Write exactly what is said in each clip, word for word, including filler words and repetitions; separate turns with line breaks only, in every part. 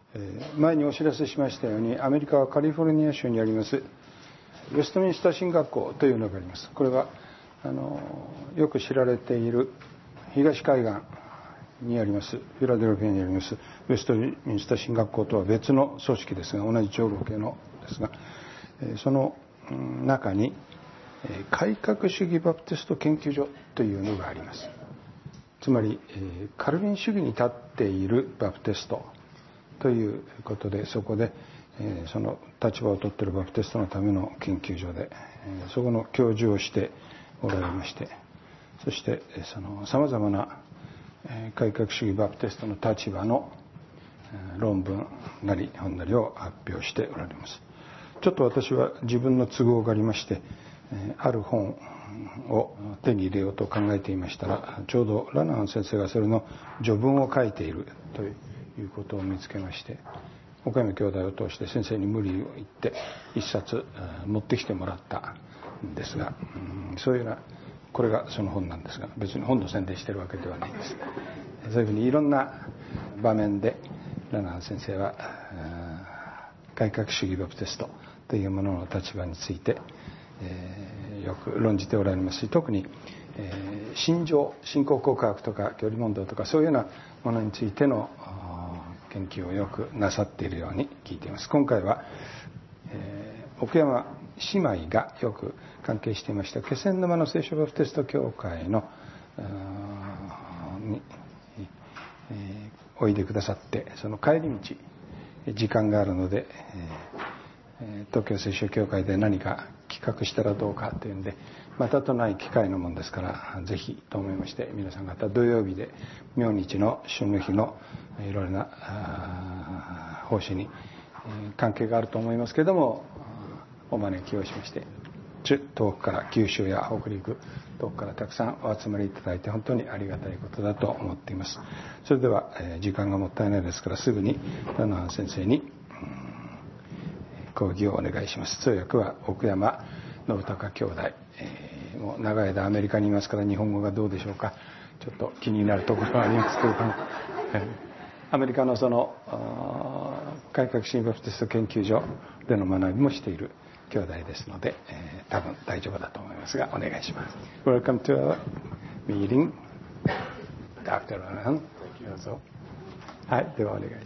前にお知らせしましたように、アメリカはカリフォルニア州にありますウェストミンスター神学校というのがあります。これはあのよく知られている東海岸にありますフィラデルフィアにありますウェストミンスター神学校とは別の組織ですが、同じ長老系のですが、その中に改革主義バプテスト研究所というのがあります。つまりカルビン主義に立っているバプテストということで、そこでその立場を取っているバプテストのための研究所で、そこの教授をしておられまして、そしてそのさまざまな改革主義バプテストの立場の論文なり本なりを発表しておられます。ちょっと私は自分の都合がありまして、ある本を手に入れようと考えていましたら、ちょうどラナハン先生がそれの序文を書いているということを見つけまして、岡山兄弟を通して先生に無理を言って一冊持ってきてもらったんですが、そういうような、これがその本なんですが、別に本の宣伝しているわけではないです。そういうふうにいろんな場面でラナハン先生は改革主義バプテストというものの立場について、えー、よく論じておられますし、特に、えー、信条信仰告白とか距離問答とかそういうようなものについての研究をよくなさっているように聞いています。今回は、えー、奥山姉妹がよく関係していました気仙沼の聖書バプテスト教会のに、えー、おいでくださって、その帰り道時間があるので、えー、東京聖書教会で何か企画したらどうかというんで、またとない機会のもんですから、ぜひと思いまして、皆さん方土曜日で明日の春の日のいろいろな奉仕に関係があると思いますけれども、お招きをしまして、遠くから九州や北陸、遠くからたくさんお集まりいただいて本当にありがたいことだと思っています。それでは時間がもったいないですから、すぐにラナハン先生に講義をお願いします。通訳は奥山信孝兄弟、えー、もう長い間アメリカにいますから、日本語がどうでしょうか、ちょっと気になるところはありますけれども、アメリカのその改革主義バプテスト研究所での学びもしている兄弟ですので、えー、多分大丈夫だと思いますが、お願いします。 Welcome to our meeting, ダクター Ranahan。 どうぞ。はい、ではお願いします。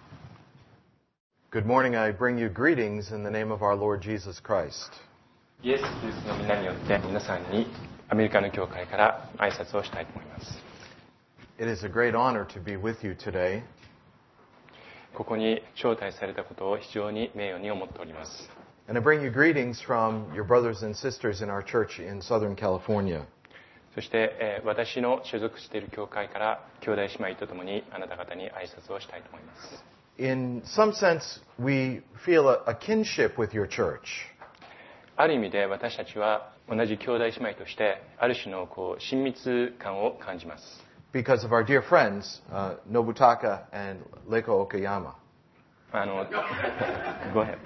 Good morning. I bring you greetings in the name of our Lord Jesus Christ.
イエス・キリストの皆によって皆さんにアメリカの教会から挨拶をしたいと思います。
It is a great honor to be with you today.
ここに招待されたことを非常に名誉に思っております。
And I bring you greetings from your brothers and sisters in our church in Southern California.
そして、えー、私の所属している教会から兄弟姉妹とともにあなた方に挨拶をしたいと思います。
In some sense, we feel a, a kinship with your church.
ある意味で私たちは同じ兄弟姉妹としてある種のこう親密感を感じます。
Because of our dear friends, uh, Nobutaka and Leiko Okayama.
あの、go ahead.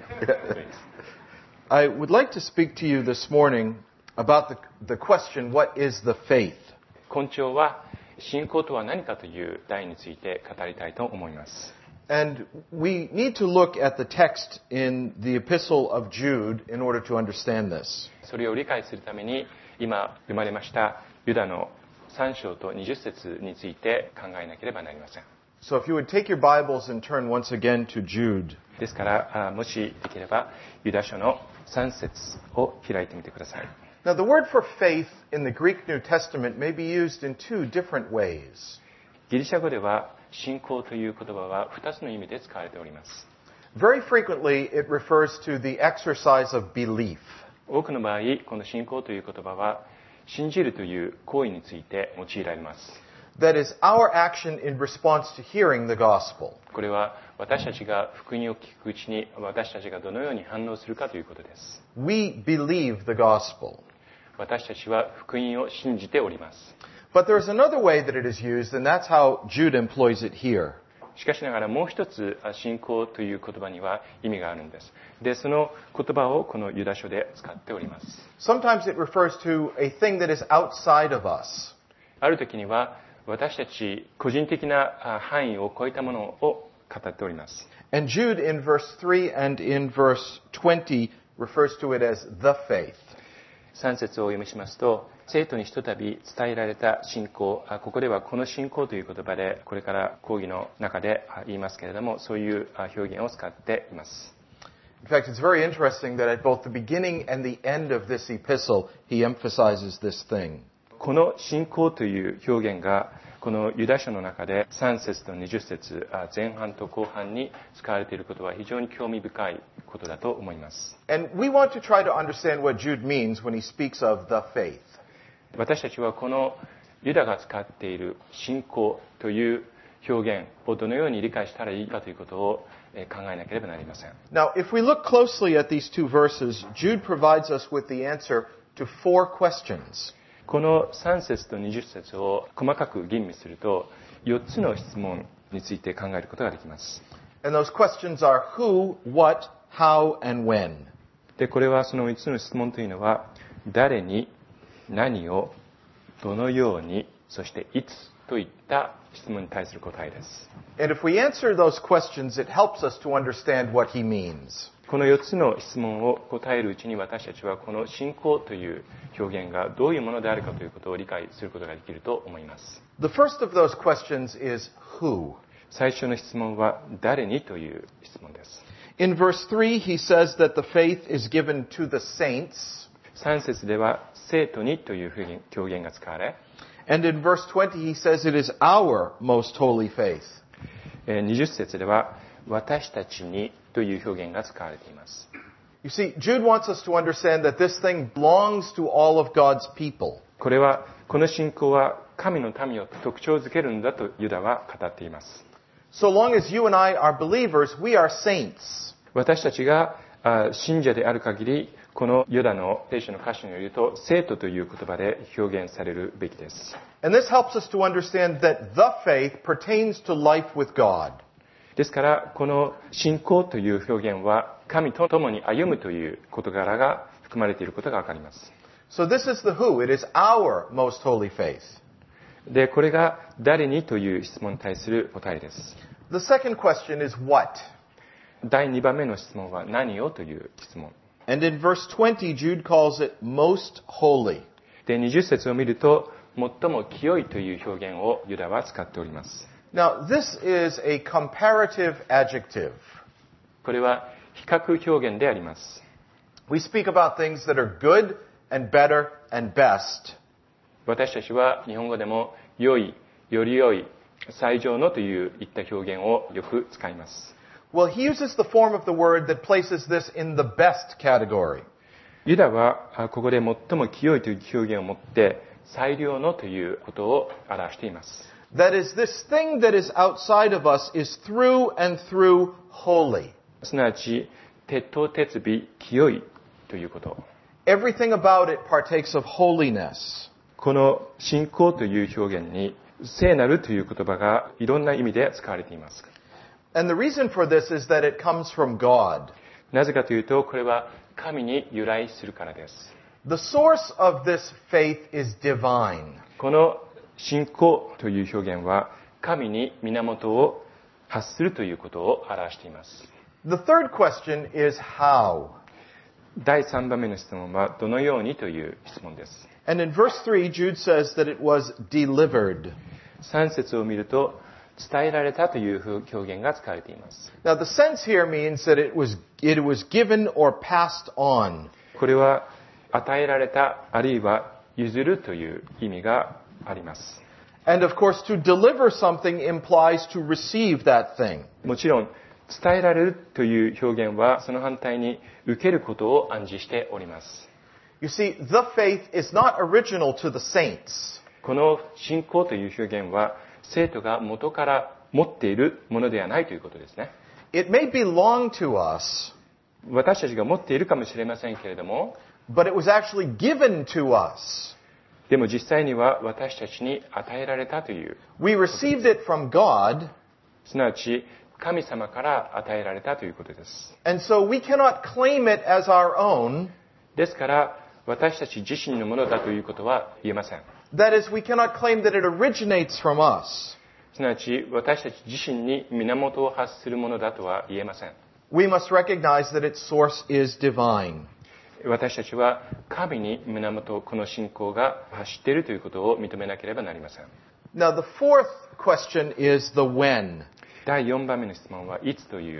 I would like to speak to you this morning about the, the question, what is the faith?
今朝は信仰とは何かという題について語りたいと思います。
And we need to look at the text in the Epistle of Jude in order to understand this.
それを理解するために今読まれましたユダのさん章とにじゅっ節について考えなければなりません。
So if you would take your Bibles and turn once again to Jude.
ですからもしできればユダ書のさん節を開いてみてください。
Now the word for faith in the Greek New Testament may be used in two different ways.
ギリシャ語では信仰という言葉はふたつの意味で使われております。
Very frequently it refers to the exercise of belief.
多くの場合、この信仰という言葉は信じるという行為について用いられます。
That is our action in response to hearing the gospel.
これは私たちが福音を聞くうちに私たちがどのように反応するかということです。
We believe the gospel.
私たちは福音を信じております。
But there's another way that it is used, and that's how Jude employs it here.
しかしながらもう一つ信仰という言葉には意味があるんです。で、その言葉をこのユダ書で使っております。
Sometimes it refers to a thing that is outside of us.
ある時には私たち個人的な範囲を超えたものを語っております。
And Jude in verse three and in verse twenty refers to it as the faith.
さん節をお読みしますと、生徒にひとたび伝えられた信仰、ここではこの信仰という言葉で、これから講義の中で言いますけれども、そういう表現を使っています。
In fact, it's very interesting that at both the beginning and the end of this epistle, he emphasizes this thing.
この信仰という表現が、このユダ書の中でさん節とにじゅう節、前半と後半に使われていることは非常に興味深いことだと思います。
And we want to try to understand what Jude means when he speaks of the faith.
私たちはこのユダが使っている信仰という表現をどのように理解したらいいかということを考えなければなりません。
Now, if we look closely at these two verses, Jude provides us with the answer to four questions.
このさん節とにじゅう節を細かく吟味すると、よっつの質問について考えることができます。
And those questions are who, what, how, and when.
で、これはそのいつつの質問というのは、誰に、何を、どのように、そしていつといった質問に対する答えです。
And if we answer those questions, it helps us to understand what he means.
このよっつの質問を答えるうちに私たちはこの信仰という表現がどういうものであるかということを理解することができると思います。
The first of those questions is who.
最初の質問は誰にという質問です。
In verse three, he says that the faith is given to the saints.
さん節では生徒にという表現が使われ、
And in verse twenty, he says it is our most holy faith.
にじゅう節では私たちにという表現が使われています。
You see, Jude wants us to understand that this thing belongs to all of God's people.
これは、この信仰は神の民を特徴づけるんだとユダは語っています。
So long as you and I are believers, we are saints.
私たちが信者である限り、このユダの聖書の歌詞によると、生徒という言葉で表現されるべきです。
And this helps us to understand that the faith pertains to life with God.
ですから、この信仰という表現は、神と共に歩むという事柄が含まれていることがわかります。
So this is the who. It is our most holy faith.
で、これが誰にという質問に対する答えです。
The second question is what?
第二番目の質問は何をという質問。
And in verse twenty, Jude calls it most holy.
で、にじゅう節を見ると、最も清いという表現をユダは使っております。
Now, this is a comparative adjective.
これは比較表現であります。
We speak about things that are good and better and best.
私たちは日本語でも良い、より良い、最上のといういった表現をよく使います。
Well, he uses the form of the word that places this in the best category.
ユダはここで最も清いという表現を持って最良のということを表しています。
That is, this thing that is outside of us is through and through holy.
すなわち、鉄頭鉄尾、清いということ。
Everything about it partakes of holiness.
この信仰という表現に、聖なるという言葉がいろんな意味で使われています。
And the reason for this is that it comes from God.
なぜかというと、これは神に由来するからです。
The source of this faith is divine.
この信仰という表現は、神に源を発するということを表しています。
The third question is how.
第三番目の質問は、どのようにという質問です。
And in verse three, Jude says that it was delivered.
さん節を見ると、伝えられたという表現が使われています。
Now, the sense here means that it was, it was given or passed on.
これは、与えられた、あるいは譲るという意味があります。
And of course, to deliver something implies to receive that thing.
もちろん、伝えられるという表現は、その反対に受けることを暗示しております。
You see, the faith is not original to the saints.
この信仰という表現は、生徒が元から持っているものではないということですね。
It may belong to us,
私たちが持っているかもしれませんけれども、
but it was actually given to us.
でも実際には私たちに与えられたという。
We received it from God,
すなわち、神様から与えられたということです。
and so we cannot claim it as our own.
ですから、私たち自身のものだということは言えません。
That is, we cannot claim that it originates from us.
すなわち私たち自身に源を発するものだとは言えません。
We must recognize that its source is divine.
私たちは神に源、この信仰が発しているということを認めなければなりません。
Now, the fourth question is the when.
だいよんばんめの質問はいつという。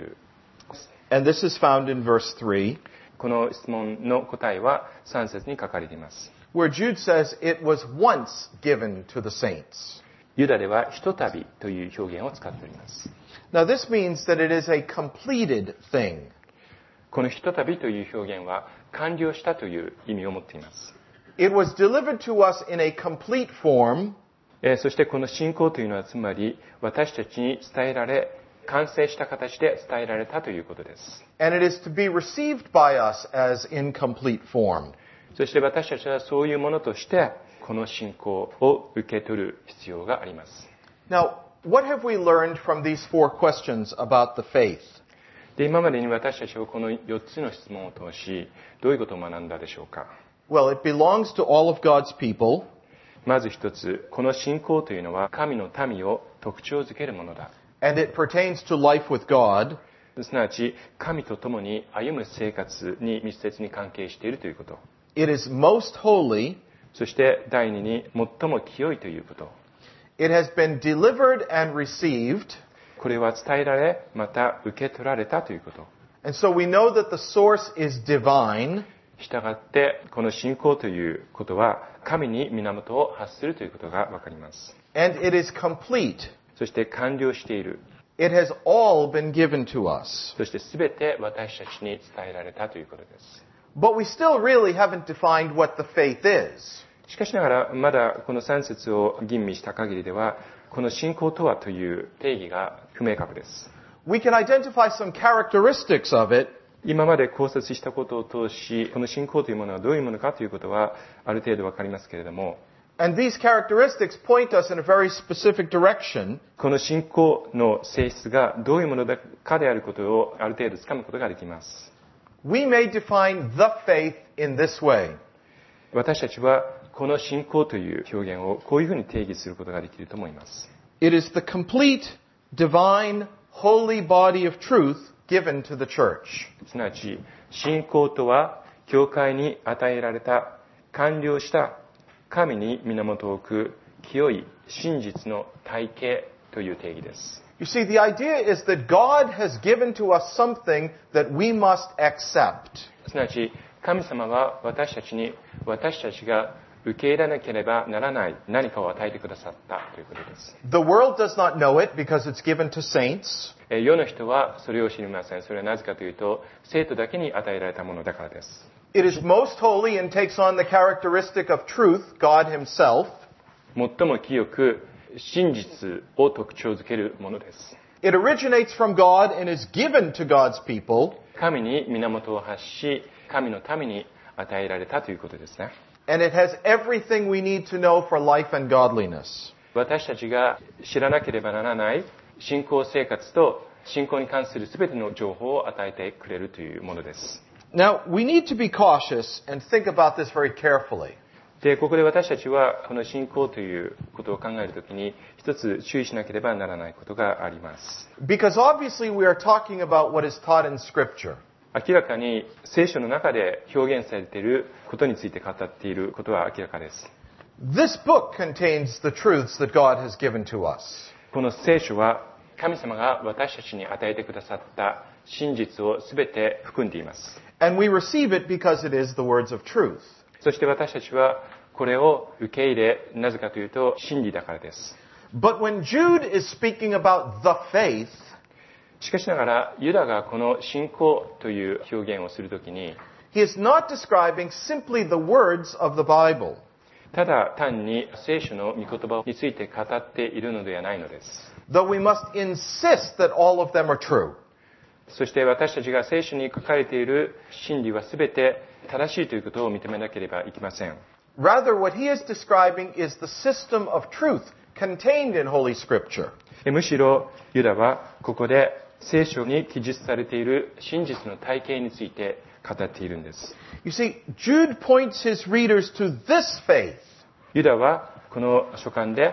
And this is found in verse three,
この質問の答えはさん節に書かれています。
where Jude says it was once given to the saints.
ユダではひとたびという表現を使っております。
Now, this means that it is a completed thing.
このひとたびという表現は完了したという意味を持っています。
It was delivered to us in a complete form,
えーそしてこの信仰というのはつまり私たちに伝えられ、完成した形で伝えられたということです。
and it is to be received by us as incomplete form.
そして私たちはそういうものとしてこの信仰を受け取る必要があります。
Now, what have we learned from these four questions about the faith?
で、今までに私たちはこのよっつの質問を通し、どういうことを学んだでしょうか。
Well, it belongs to all of God's people.
まず一つ、この信仰というのは神の民を特徴づけるものだ。
And it pertains to life with God.
すなわち、神と共に歩む生活に密接に関係しているということ。
It is most holy.
そして第二に最も清いということ。
It has been delivered and received.
これは伝えられ、また受け取られたということ。
And so we know that the source is divine.
したがって、この信仰ということは、神に源を発するということがわかります。
And it is complete.
そして完了している。
It has all been given to us.
そしてすべて私たちに伝えられたということです。
But we still really haven't defined what the faith is.
しかしながら、まだこのさん節を吟味した限りでは、この信仰とはという定義が不明確です。
We can identify some characteristics of it,
今まで考察したことを通し、この信仰というものはどういうものかということは、ある程度わかりますけれども、
and these characteristics point us in a very specific direction.
この信仰の性質がどういうものかであることをある程度つかむことができます。
We may define the faith in this way.
私たちはこの信仰という表現をこういうふうに定義することができると思います。
It is the complete, divine, holy body of truth given to the church.
すなわち、信仰とは教会に与えられた完了した神に源を置く清い真実の体系という定義です。
You see, the idea is that God has given to us something that we must accept.
すなわち、神様は私たちに私たちが受け入れなければならない何かを与えてくださったということです。
The world does not know it because it's given to saints.
え世の人はそれを知りません。それはなぜかというと、生徒だけに与えられたものだからです。
It is most holy and takes on the characteristic of truth, God Himself.
最も清く真実を特徴づけるものです。
It originates from God and is given to God's people.
神に源を発し、神のために与えられたということですね。
And it has everything we need to know for life and godliness.
私たちが知らなければならない信仰生活と信仰に関するすべての情報を与えてくれるというものです。
Now, we need to be cautious and think about this very carefully.
で、ここで私たちはこの信仰ということを考えるときに一つ注意しなければならないことがあります。
Because obviously we are talking about what is taught in Scripture.
明らかに聖書の中で表現されていることについて語っていることは明らかです。
This book contains the truths that God has given to us.
この聖書は神様が私たちに与えてくださった真実をすべて含んでいます。
And we receive it because it is the words of truth.
そして私たちはこれを受け入れ、なぜかというと真理だからです。
But when Jude is speaking about the faith,
しかしながら、ユダがこの信仰という表現をするときに、
he is not describing simply the words of the Bible.
ただ単に聖書の御言葉について語っているのではないのです。
Though we must insist that all of them are true.
そして私たちが聖書に書かれている真理はすべて正しいということを認めなければいけません。
Rather, what he is describing is the system of truth contained in Holy Scripture.
むしろユダはここで聖書に記述されている真実の体系について語っているんです。
You see, Jude points his readers to this faith.
ユダはこの書簡で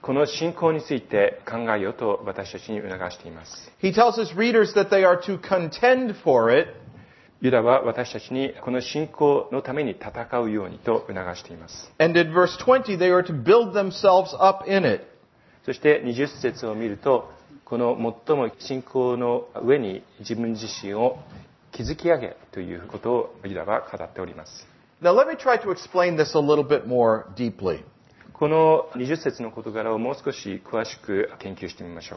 この信仰について考えようと私たちに促しています。
He tells his readers that they are to contend for it.
ユダは私たちにこの信仰のために戦うようにと促しています。
And in verse twenty, they are to build themselves up in it.
そしてにじゅっ節を見ると、この最も信仰の上に自分自身を築き上げということをユダは語っております。
Now let me try to explain this a little bit more deeply.
このにじゅっ節の事柄をもう少し詳しく研究してみましょう。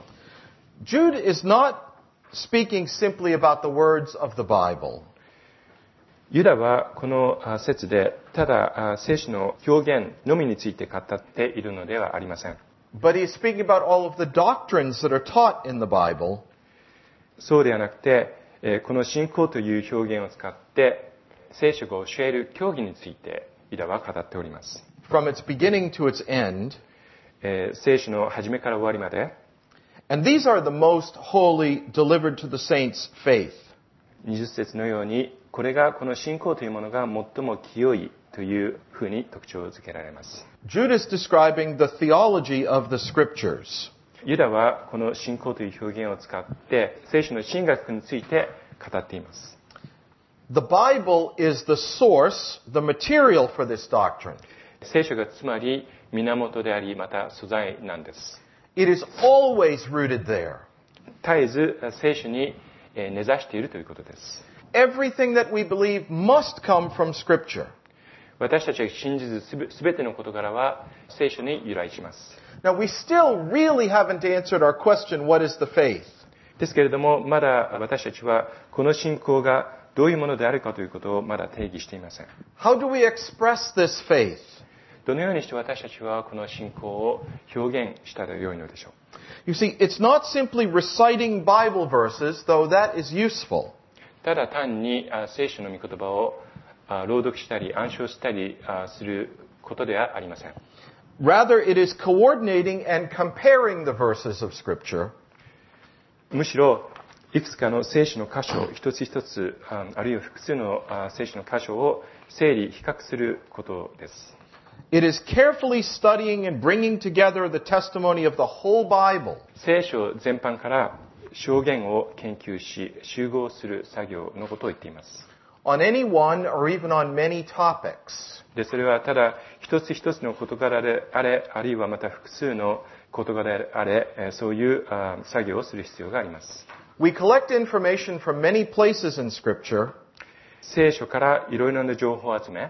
Jude is not speaking simply about the words of the Bible.
ユダはこの説でただ聖書の表現のみについて語っているのではありません。
But he is speaking about all of the doctrines that are taught in the Bible.
そうではなくて、この信仰という表現を使って聖書が教える教義についてユダは語っております。
From its beginning to its end.
聖書の始めから終わりまで。
And these are the most holy delivered to the saints' faith.
にじゅっ節のように、これがこの信仰というものが最も清いというふうに特徴づけられます。
Jude is describing the theology of the scriptures.
ユダはこの信仰という表現を使って聖書の神学について語っています。
The Bible is the source, the material for this doctrine.
聖書がつまり源であり、また素材なんです。
It is always rooted there.
絶えず聖書に根ざしているということです。
Everything that we believe must come from Scripture.
私たちが信じずすべての事柄は聖書に由来します。
Now we still really haven't answered our question, what is the faith?
ですけれども、まだ私たちはこの信仰がどういうものであるかということをまだ定義していません。
How do we express this faith?
どのようにして私たちはこの信仰を表現したらよいのでしょう。
You see, it's not simply reciting Bible verses, though that is useful.
ただ単に聖書の御言葉を朗読したり暗唱したりすることではありません。
Rather, it is coordinating and comparing the verses of Scripture.
むしろいくつかの聖書の箇所一つ一つあるいは複数の聖書の箇所を整理比較することです。
It is carefully studying and bringing together the testimony of the whole Bible.
聖書全般から証言を研究し集合する作業のことを言っています。
On any one or even on many topics.
で、それはただ一つ一つの事柄であれ、あるいはまた複数の事柄であれ、そういう作業をする必要があります。
We collect information from many places in Scripture.
聖書からいろいろな情報を集め、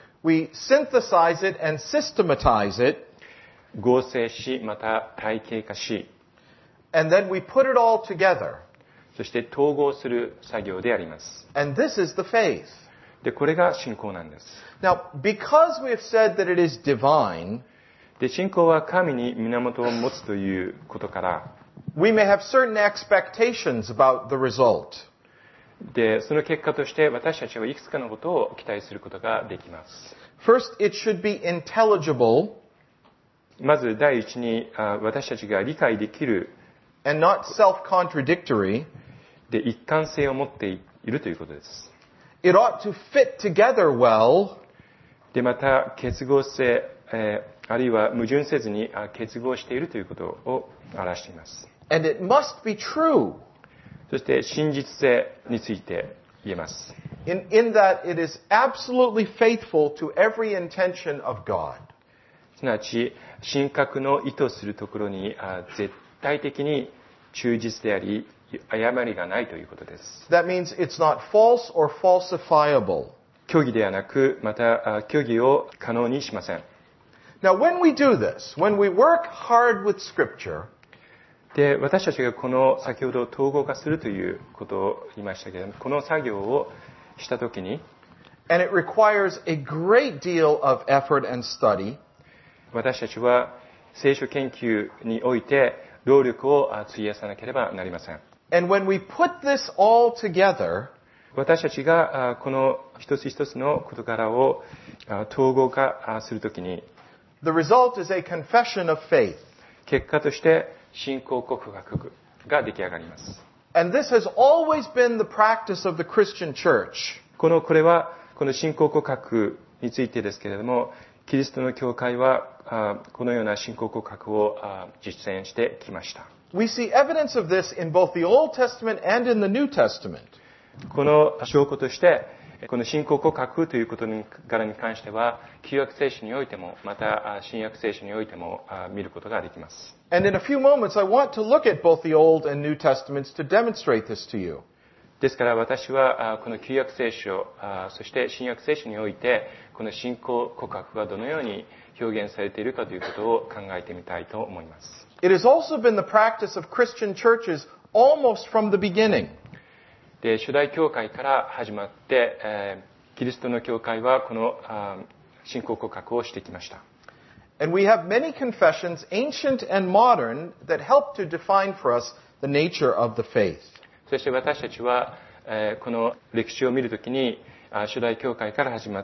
We synthesize it and systematize it.
合成し、また体系化し、
And then we put it all together.
そして統合する作業であります。
And this is the faith.
で、これが信仰なんです。
Now, because we have said that it is divine,
で、信仰は神に源を持つということから、
we may have certain expectations about the result.
で、その結果として私たちはいくつかのことを期待することができます。
First, it should be intelligible.
まず第一に私たちが理解できる
and not self-contradictory.
で一貫性を持っているということです。
It ought to fit together well.
でまた結合性、えー、あるいは矛盾せずに結合しているということを表しています。
And it must be true.
そして真実性について言えます。
In, in that it is absolutely faithful to every intention of God.
すなわち神格の意図するところに絶対的に忠実であり誤りがないということです。
That means it's not false or falsifiable.
虚偽ではなく、また虚偽を可能にしません。
Now, when we do this, when we work hard with Scripture,
で、私たちがこの先ほど統合化するということを言いましたけれども、この作業をしたときに、
and it requires a great deal of effort and study,
私たちは聖書研究において労力を費やさなければなりません。
and when we put this all together,
私たちがこの一つ一つの事柄を統合化するときに、
the result is a confession of faith.
結果として信仰告白が出来上がります。
And this has always been the practice of the Christian church.
このこれはこの信仰告白についてですけれども、キリストの教会はこのような信仰告白を実践してきました。
We see evidence of this in both the Old Testament and in the New Testament.
この証拠として、この信仰告白という事柄に関しては、旧約聖書においても、また新約聖書においても見ることができます。
And in a few moments, I want to look at both the Old and New Testaments to demonstrate this to you.
ですから私はこの旧約聖書、そして新約聖書において、この信仰告白がどのように表現されているかということを考えてみたいと思います。
It has also been the practice of Christian churches almost from the beginning.
で、初代教会から始まって、えー、キリストの教会はこの信仰告白をしてきました。
And we have many confessions, ancient and modern, that help to define for us the nature of the faith.
そして私たちは、えー、この歴史を見るときに、初代教会から始まって、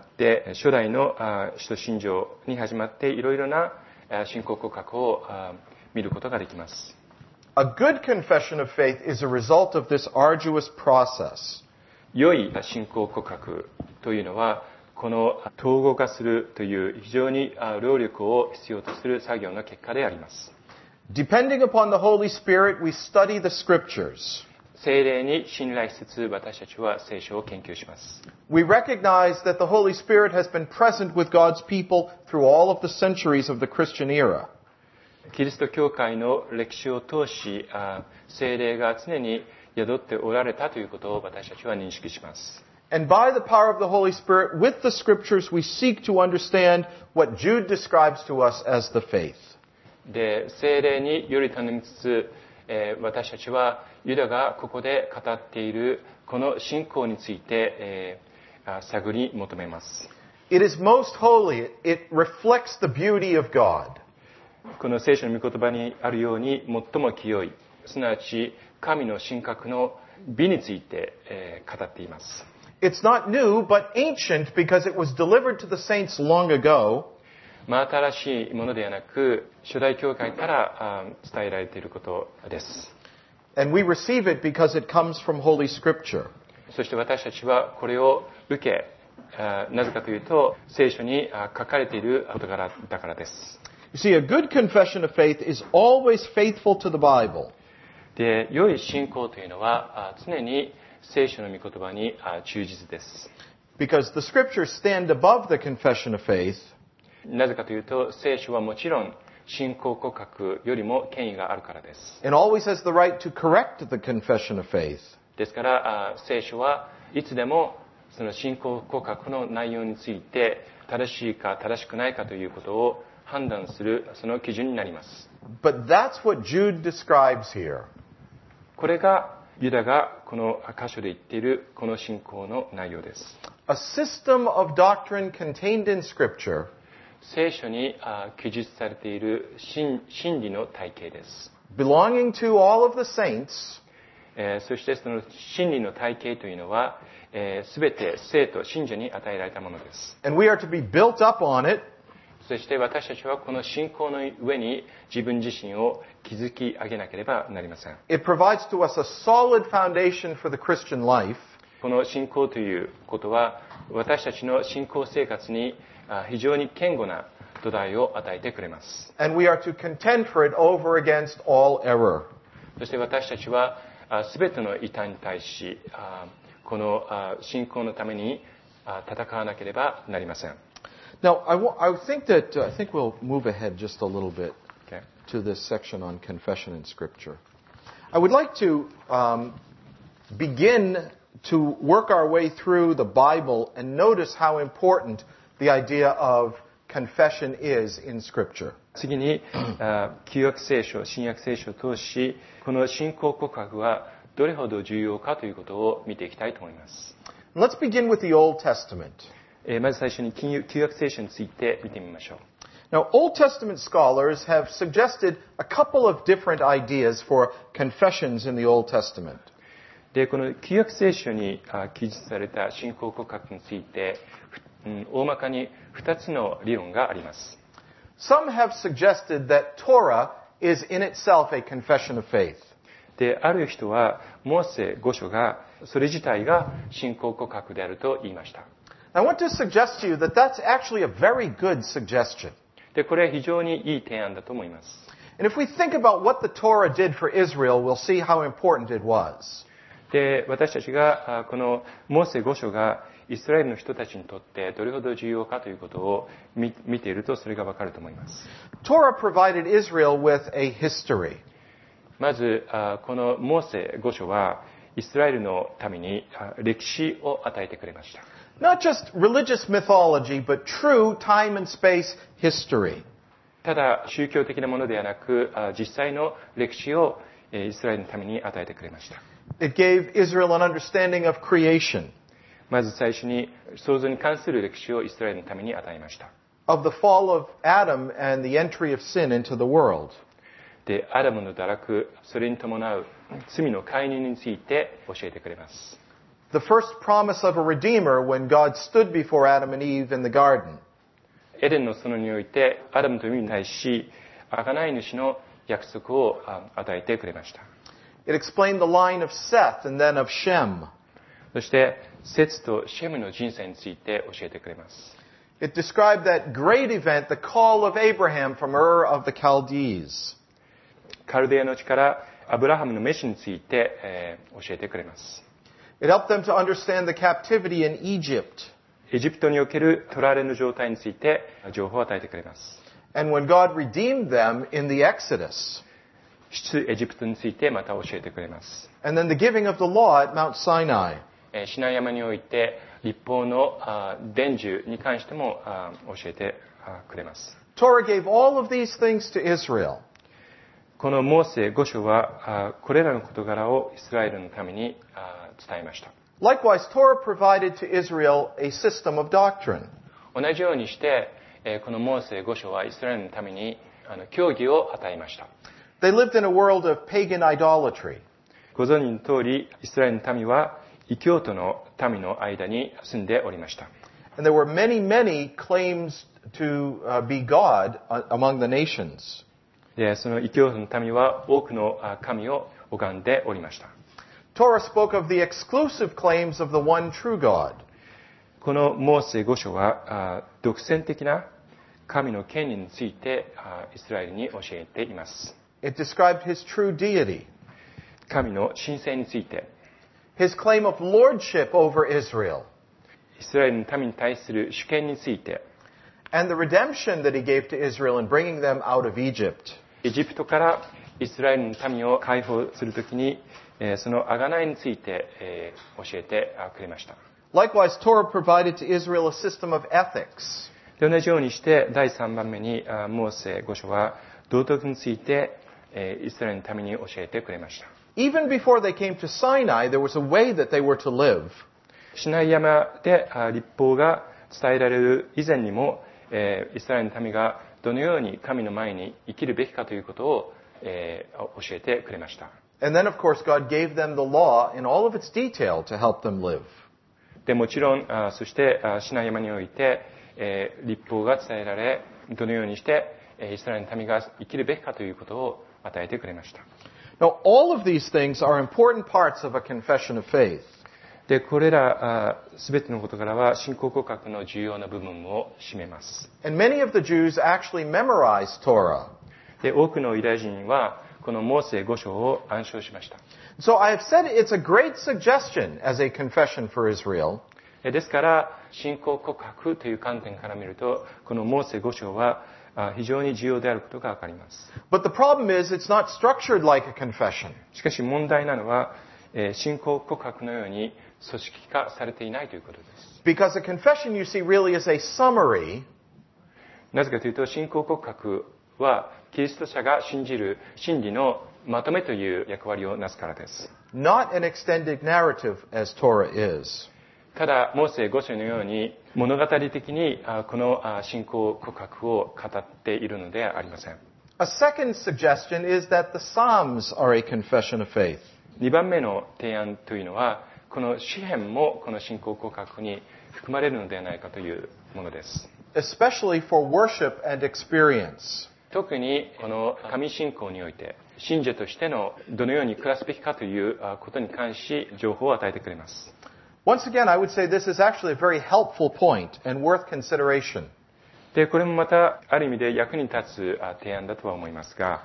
初代の使徒信条に始まって、いろいろな信仰告白を見ることができます。
A good confession of faith is a result of this arduous process.
良い信仰告白というのは、この統合化するという非常に労力を必要とする作業の結果であります。
Depending upon the Holy Spirit, we study the Scriptures.
聖霊に信頼しつつ、私たちは聖書を研究します。
We recognize that the Holy Spirit has been present with God's people through all of the centuries of the Christian era.
キリスト教会の歴史を通し、聖霊が常に宿っておられたということを私たちは認識します。
And by the power of the Holy Spirit, with the Scriptures, we seek to understand what Jude describes to us as the faith.
で、聖霊により頼みつつ、えー、私たちはユダがここで語っているこの信仰について、えー、探り求めます。
It is most holy. It reflects the beauty of God.
この聖書の御言葉にあるように最も清い、すなわち神の神格の美について、えー、語っています。
It's not new, but ancient because it was delivered to the saints long ago.
真新しいものではなく、初代教会から伝えられていることです。
And we receive it because it comes from Holy Scripture.
そして私たちはこれを受け、なぜかというと、聖書に書かれている事柄だからです。
You see, a good confession of faith is always faithful to the Bible.
で、良い信仰というのは常に聖書の御言葉に忠実です。
Because the Scriptures stand above the confession of faith.
なぜかというと、聖書はもちろん信仰告白よりも権威があるからです。
And always has the right to correct the confession of faith.
ですから、聖書はいつでもその信仰告白の内容について正しいか正しくないかということを判断するその基準になります。
But that's what Jude describes here.
これがユダがこの箇所で言っているこの信仰の内容です。
A system of doctrine contained in Scripture.
聖書に記述されている 真, 真理の体系です。
Belonging to all of the saints.
えー、そしてその真理の体系というのは、えー、全て生徒、信者に与えられたものです。
And we are to be built up on it.
そして私たちはこの信仰の上に自分自身を築き上げなければなりません。
It provides to us a solid foundation for the Christian life.
この信仰ということは私たちの信仰生活に非常に堅固な土台を与えてくれます。
And we are to contend for it over against all error.
そして私たちはすべての異端に対しこの信仰のために戦わなければなりません。
Now, I, w- I think that uh, I think we'll move ahead just a little bit
Okay.
to this section on confession in Scripture. I would like to um, begin to work our way through the Bible and notice how important the idea of confession is in Scripture.
次に旧約聖書、新約聖書を通しこの信仰告白はどれほど重要かということを見ていきたいと思います。
Let's begin with the Old Testament.
まず最初に旧約聖書について見てみましょう。
Now, Old Testament scholars have suggested a couple of different ideas for confessions in the Old Testament.
で、この旧約聖書に記述された信仰告白について、うん、大まかにふたつの理論があります。
Some have suggested that Torah is in itself a confession of faith.
で、ある人は、モーセ五書が、それ自体が信仰告白であると言いました。
I want to suggest to you that that's actually a very good suggestion.
で、これは非常にいい提案だと思います。
And if we think about what the Torah did for Israel, we'll see how important it was.
で、私たちがこのモーセご書がイスラエルの人たちにとってどれほど重要かということを見ているとそれがわかると思います。
Torah provided Israel with a history.
まず、このモーセご書はイスラエルのために歴史を与えてくれました。
Not just religious mythology, but true time and space history.
ただ宗教的なものではなく、実際の歴史をイスラエルのために与えてくれました。
It gave Israel an understanding of creation.
まず最初に創造に関する歴史をイスラエルのために与えました。
Of the fall of Adam and the entry of sin into the world.
で、アダムの堕落、それに伴う罪の介入について教えてくれます。
The first promise of a redeemer when God stood before Adam and Eve in the garden.
エデンの園においてアダムとエヴに対し、贖い主の約束を与えてくれました。
It explained the line of Seth and then of Shem.
そして、セツとシェムの人生について教えてくれます。
It described that great event, the call of Abraham from Ur of the Chaldees.
カルデアの地からアブラハムの召しについて、えー、教えてくれます。
It helped them to understand the captivity in Egypt.
エジプトにおける囚われの状態について情報を与えてくれます。
And when God redeemed them in the Exodus.
出エジプトについてまた教えてくれます。
And then the giving of the law at Mount Sinai.
シナイ山において律法の伝授に関しても教えてくれます。
Torah gave all of these things to Israel.
このモーセご書はこれらの事柄をイスラエルのために伝えました。
Likewise, Torah provided to Israel a system of doctrine.
同じようにしてこのモーセご書はイスラエルのために教義を与えました。
They lived in a world of pagan idolatry.
ご存知の通り、イスラエルの民は異教徒の民の間に住んでおりました。
And there were many, many claims to uh, be God among the nations.
で、その異教徒の民は多くの神を拝んでおりました。
Torah spoke of the exclusive claims of the one true God.
このモーセご書は独占的な神の権利についてイスラエルに教えています。
It described his true deity.
神の神性について。
His claim of lordship over Israel.
イスラエルの民に対する主権について。
And the redemption that he gave to Israel in bringing them out of Egypt.
エジプトからイスラエルの民を解放するときに、その贖いについて教えてくれました。
Likewise, Torah provided to Israel a system of ethics.
で同じようにしてだいさんばんめにモーセご書は道徳についてイスラエルの民に教えてくれました。
Even before they came to Sinai, there was a way that they were to live.
シナイ山で律法が伝えられる以前にもイスラエルの民がどのように神の前に生きるべきかということを教えてくれました。
And then, of course, God gave them the law in all of its detail to help them live.
でもちろん、そしてシナイ山において律法が伝えられ、どのようにしてイスラエルの民が生きるべきかということを与えてくれました。
Now, all of these things are important parts of a confession of faith.
で、これらすべての事柄は信仰告白の重要な部分を占めます。
And many of the Jews actually memorized Torah.
で、多くのユダヤ人はこのモーセご書を暗唱しました。
So I have said it's a great suggestion as a confession for Israel.
ですから、信仰告白という観点から見ると、このモーセご書は非常に重要であることがわかります。
But the problem is it's not structured like a confession.
しかし問題なのは、信仰告白のように組織化されていないということです。
Because a confession, you see, really is a summary.
なぜかというと、信仰告白はキリスト者が信じる真理のまとめという役割をなすからです。
Not an extended narrative as Torah is.
ただ、モーセご書のように物語的にこの信仰告白を語っているのではありません。
A second suggestion is that the Psalms are a confession of faith.
にばんめの提案というのは、この詩篇もこの信仰告白に含まれるのではないかというものです。
Especially for worship and experience.
特にこの神信仰において、信者としてのどのように暮らすべきかということに関し、情報を与えてくれます。
Once again, I would say this is actually a very helpful point and worth consideration.
で、これもまたある意味で役に立つ提案だとは思いますが、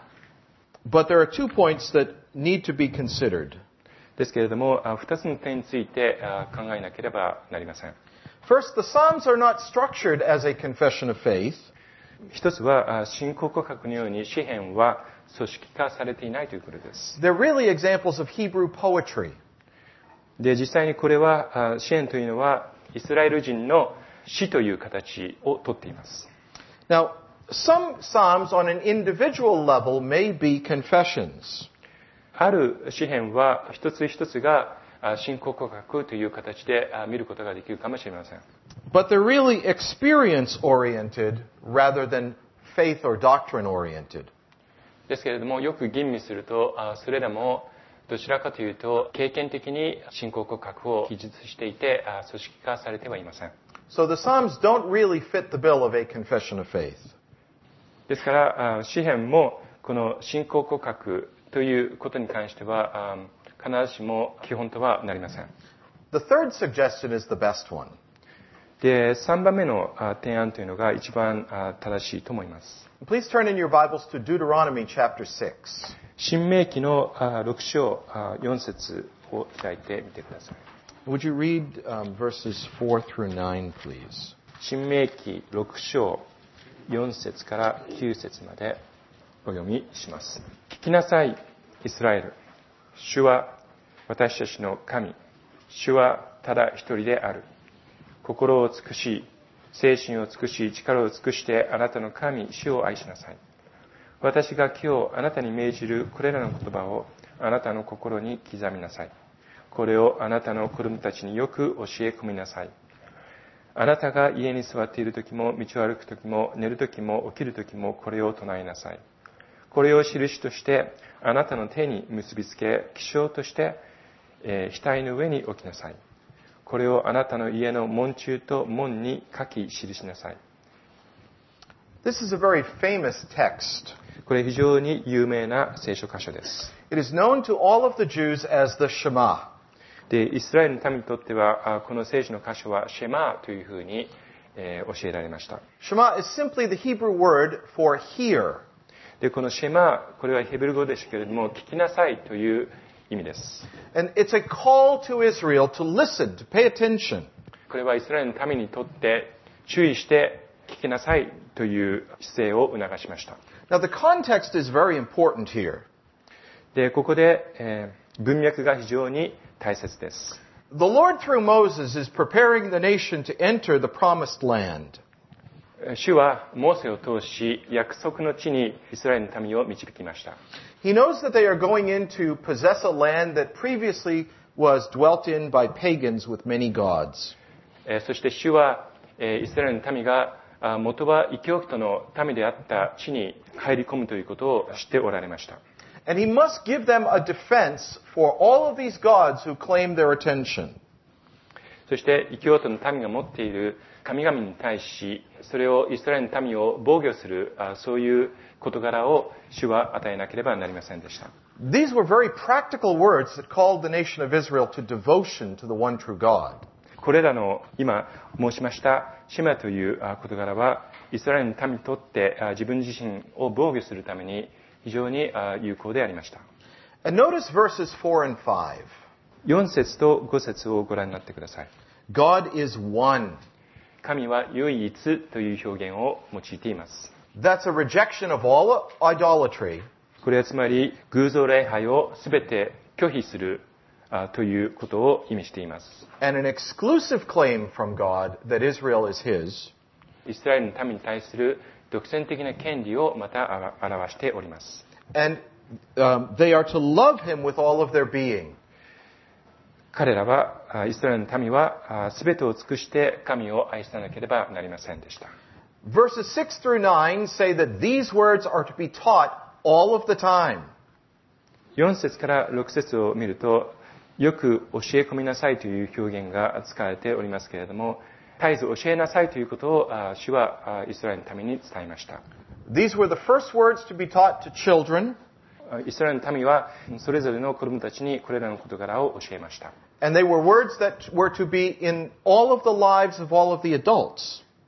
But there are two points that need to be considered.
ですけれども、二つの点について考えなければなりません。
First, the Psalms are not structured as a confession of faith.
一つは、信仰告白のように詩篇は組織化されていないということです。
They're really examples of Hebrew poetry.
で、実際にこれは、詩篇というのは、イスラエル人の詩という形をとっています。
Now, some Psalms on an individual level may be confessions.
ある詩篇は一つ一つが信仰告白という形で見ることができるかもしれません。
But they're really experience-oriented rather than faith or doctrine-oriented.
ですけれども、よく吟味すると、それらもどちらかというと、経験的に信仰告白を記述していて、組織化されてはいません。
So the Psalms don't really fit the bill of a confession of faith.
ですから、詩篇もこの信仰告白ということに関しては、必ずしも基本とはなりません。
The third suggestion is the best one.
で、さんばんめの提案というのが一番正しいと思います。
Please turn in your Bibles to Deuteronomy chapter six.
新明記のろく章よん節を開いてみてください。
Would you read um, verses four through nine, please?
新明記ろく章よん節からきゅう節までお読みします。聞きなさい、イスラエル。主は私たちの神。主はただ一人である。心を尽くし、精神を尽くし、力を尽くしてあなたの神、主を愛しなさい。私が今日あなたに命じるこれらの言葉をあなたの心に刻みなさい。これをあなたの子供たちによく教え込みなさい。あなたが家に座っている時も、道を歩く時も、寝る時も、起きる時も、これを唱えなさい。これを印として、あなたの手に結びつけ、記章として、えー、額の上に置きなさい。これをあなたの家の門柱と門に書き記しなさい。
This is a very famous text.
これ非常に有名な聖書箇所です。
It is known to all of the Jews as the Shema.
で、イスラエルの民にとっては、この聖書の箇所はシェマーというふうに、えー、教えられました。
Shema is simply the Hebrew word for hear.
で、このシェマー、これはヘブル語ですけれども、聞きなさいという意味です。
And it's a call to Israel to listen, to pay attention.
これはイスラエルの民にとって注意して聞きなさいという姿勢を促しました。
Now the context is very important here.
で、ここで、えー、文脈が非常に大切です。
The Lord through Moses is preparing the nation to enter the promised land.
主はモーセを通し約束の地にイスラエルの民を導きました。
He knows that they are going in to possess a land that previously was dwelt in by pagans with many gods.
そして主はイスラエルの民が元は異教徒の民であった地に入り込むということを知っておられました。
And he must give them a defense for all of these gods who claim their attention.
そして異教徒の民が持っている神々に対し、それをイスラエルの民を防御する、そういう事柄を主は与えなければなりませんでした。
These were very practical words that called the nation of Israel to devotion to the one true God.
これらの今申しましたシェマという事柄は、イスラエルの民にとって自分自身を防御するために非常に有効でありました。
And notice verses four and five.
よん節とご節をご覧になってください。
God is one.
神は唯一という表現を用いています。
That's a rejection of all idolatry.
これはつまり偶像礼拝をすべて拒否するということを意味しています。
And an exclusive claim from God that Israel is His.
イスラエルの民に対する独占的な権利をまた表しております。
And um, they are to love Him with all of their being.
彼らは、イスラエルの民はすべてを尽くして神を愛さなければなりませんでした。
Verses six through nine say that these words are to be taught all of the time.
よん節からろく節を見ると、よく教え込みなさいという表現が使われておりますけれども、絶えず教えなさいということを主はイスラエルの民に伝えました。
These were the first words to be taught to children.
イスラエルの民はそれぞれの子供たちにこれらの事柄を教えました。
And they were words that were to be in all of the lives of all of the adults.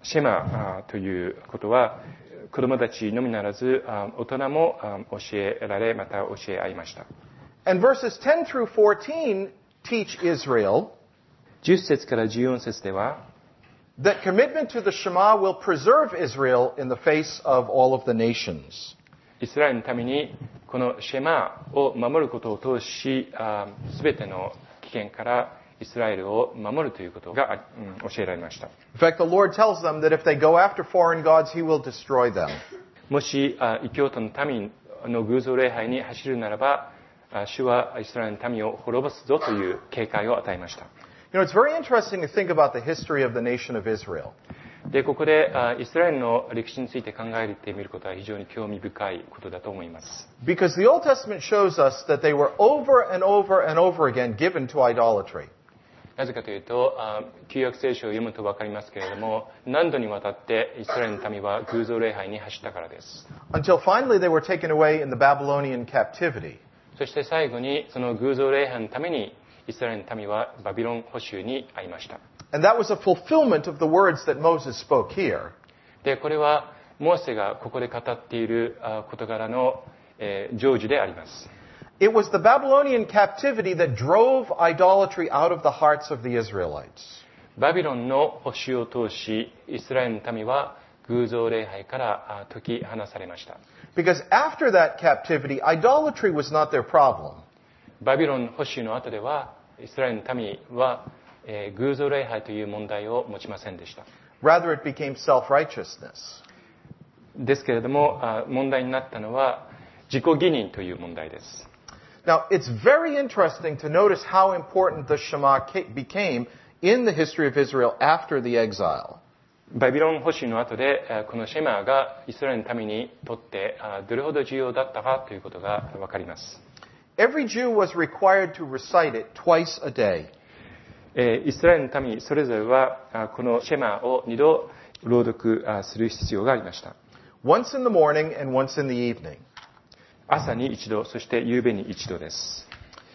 シェマということは子供たちのみならず大人も教えられまた教え合いました。
And verses ten through fourteen teach Israel
じゅっ節からじゅうよん節では
that commitment to the Shema will preserve Israel in the face of all of the nations.
イスラエルのためにこのシェマを守ることを通しすべての危険からイスラエルを守るということが、うん、教えられました。
In fact, the Lord tells them that if they go after foreign gods, He will destroy them.
もし異教徒の民の偶像礼拝に走るならば、主はイスラエルの民を滅ぼすぞという警戒を与えました。
You know, it's very interesting to think about the history of the nation of Israel.
で、ここでイスラエルの歴史について考えてみることは非常に興味深いことだと思います。
Because the Old Testament shows us that they were over and over and over again given to idolatry.
なぜかというと、旧約聖書を読むと分かりますけれども、何度にわたってイスラエルの民は偶像礼拝に走ったからです。
Until finally they were taken away in the Babylonian captivity.
そして最後にその偶像礼拝のためにイスラエルの民はバビロン捕囚に遭いました。
And that was a fulfillment of the words that Moses spoke here.
で、これはモーセがここで語っている事柄の成就であります。
It was the Babylonian captivity that drove idolatry out of the hearts of the Israelites.
バビロンの捕囚を通し、イスラエルの民は偶像礼拝から解き放されました。
Because after that captivity, idolatry was not their problem.
バビロン捕囚の後では、イスラエルの民は、えー、偶像礼拝という問題を持ちませんでした。
Rather, it became self-righteousness.
ですけれども、問題になったのは自己義認という問題です。
Now, it's very interesting to notice how important the Shema became in the history of Israel after the exile.
バビロン捕囚の後で、このシェマがイスラエルのためにとってどれほど重要だったかということがわかります。
Every Jew was required to recite it twice a day.
イスラエルの民それぞれはこのシェマを二度朗読する必要がありました。
Once in the morning and once in the evening.
朝に一度、そして夕べに一度です。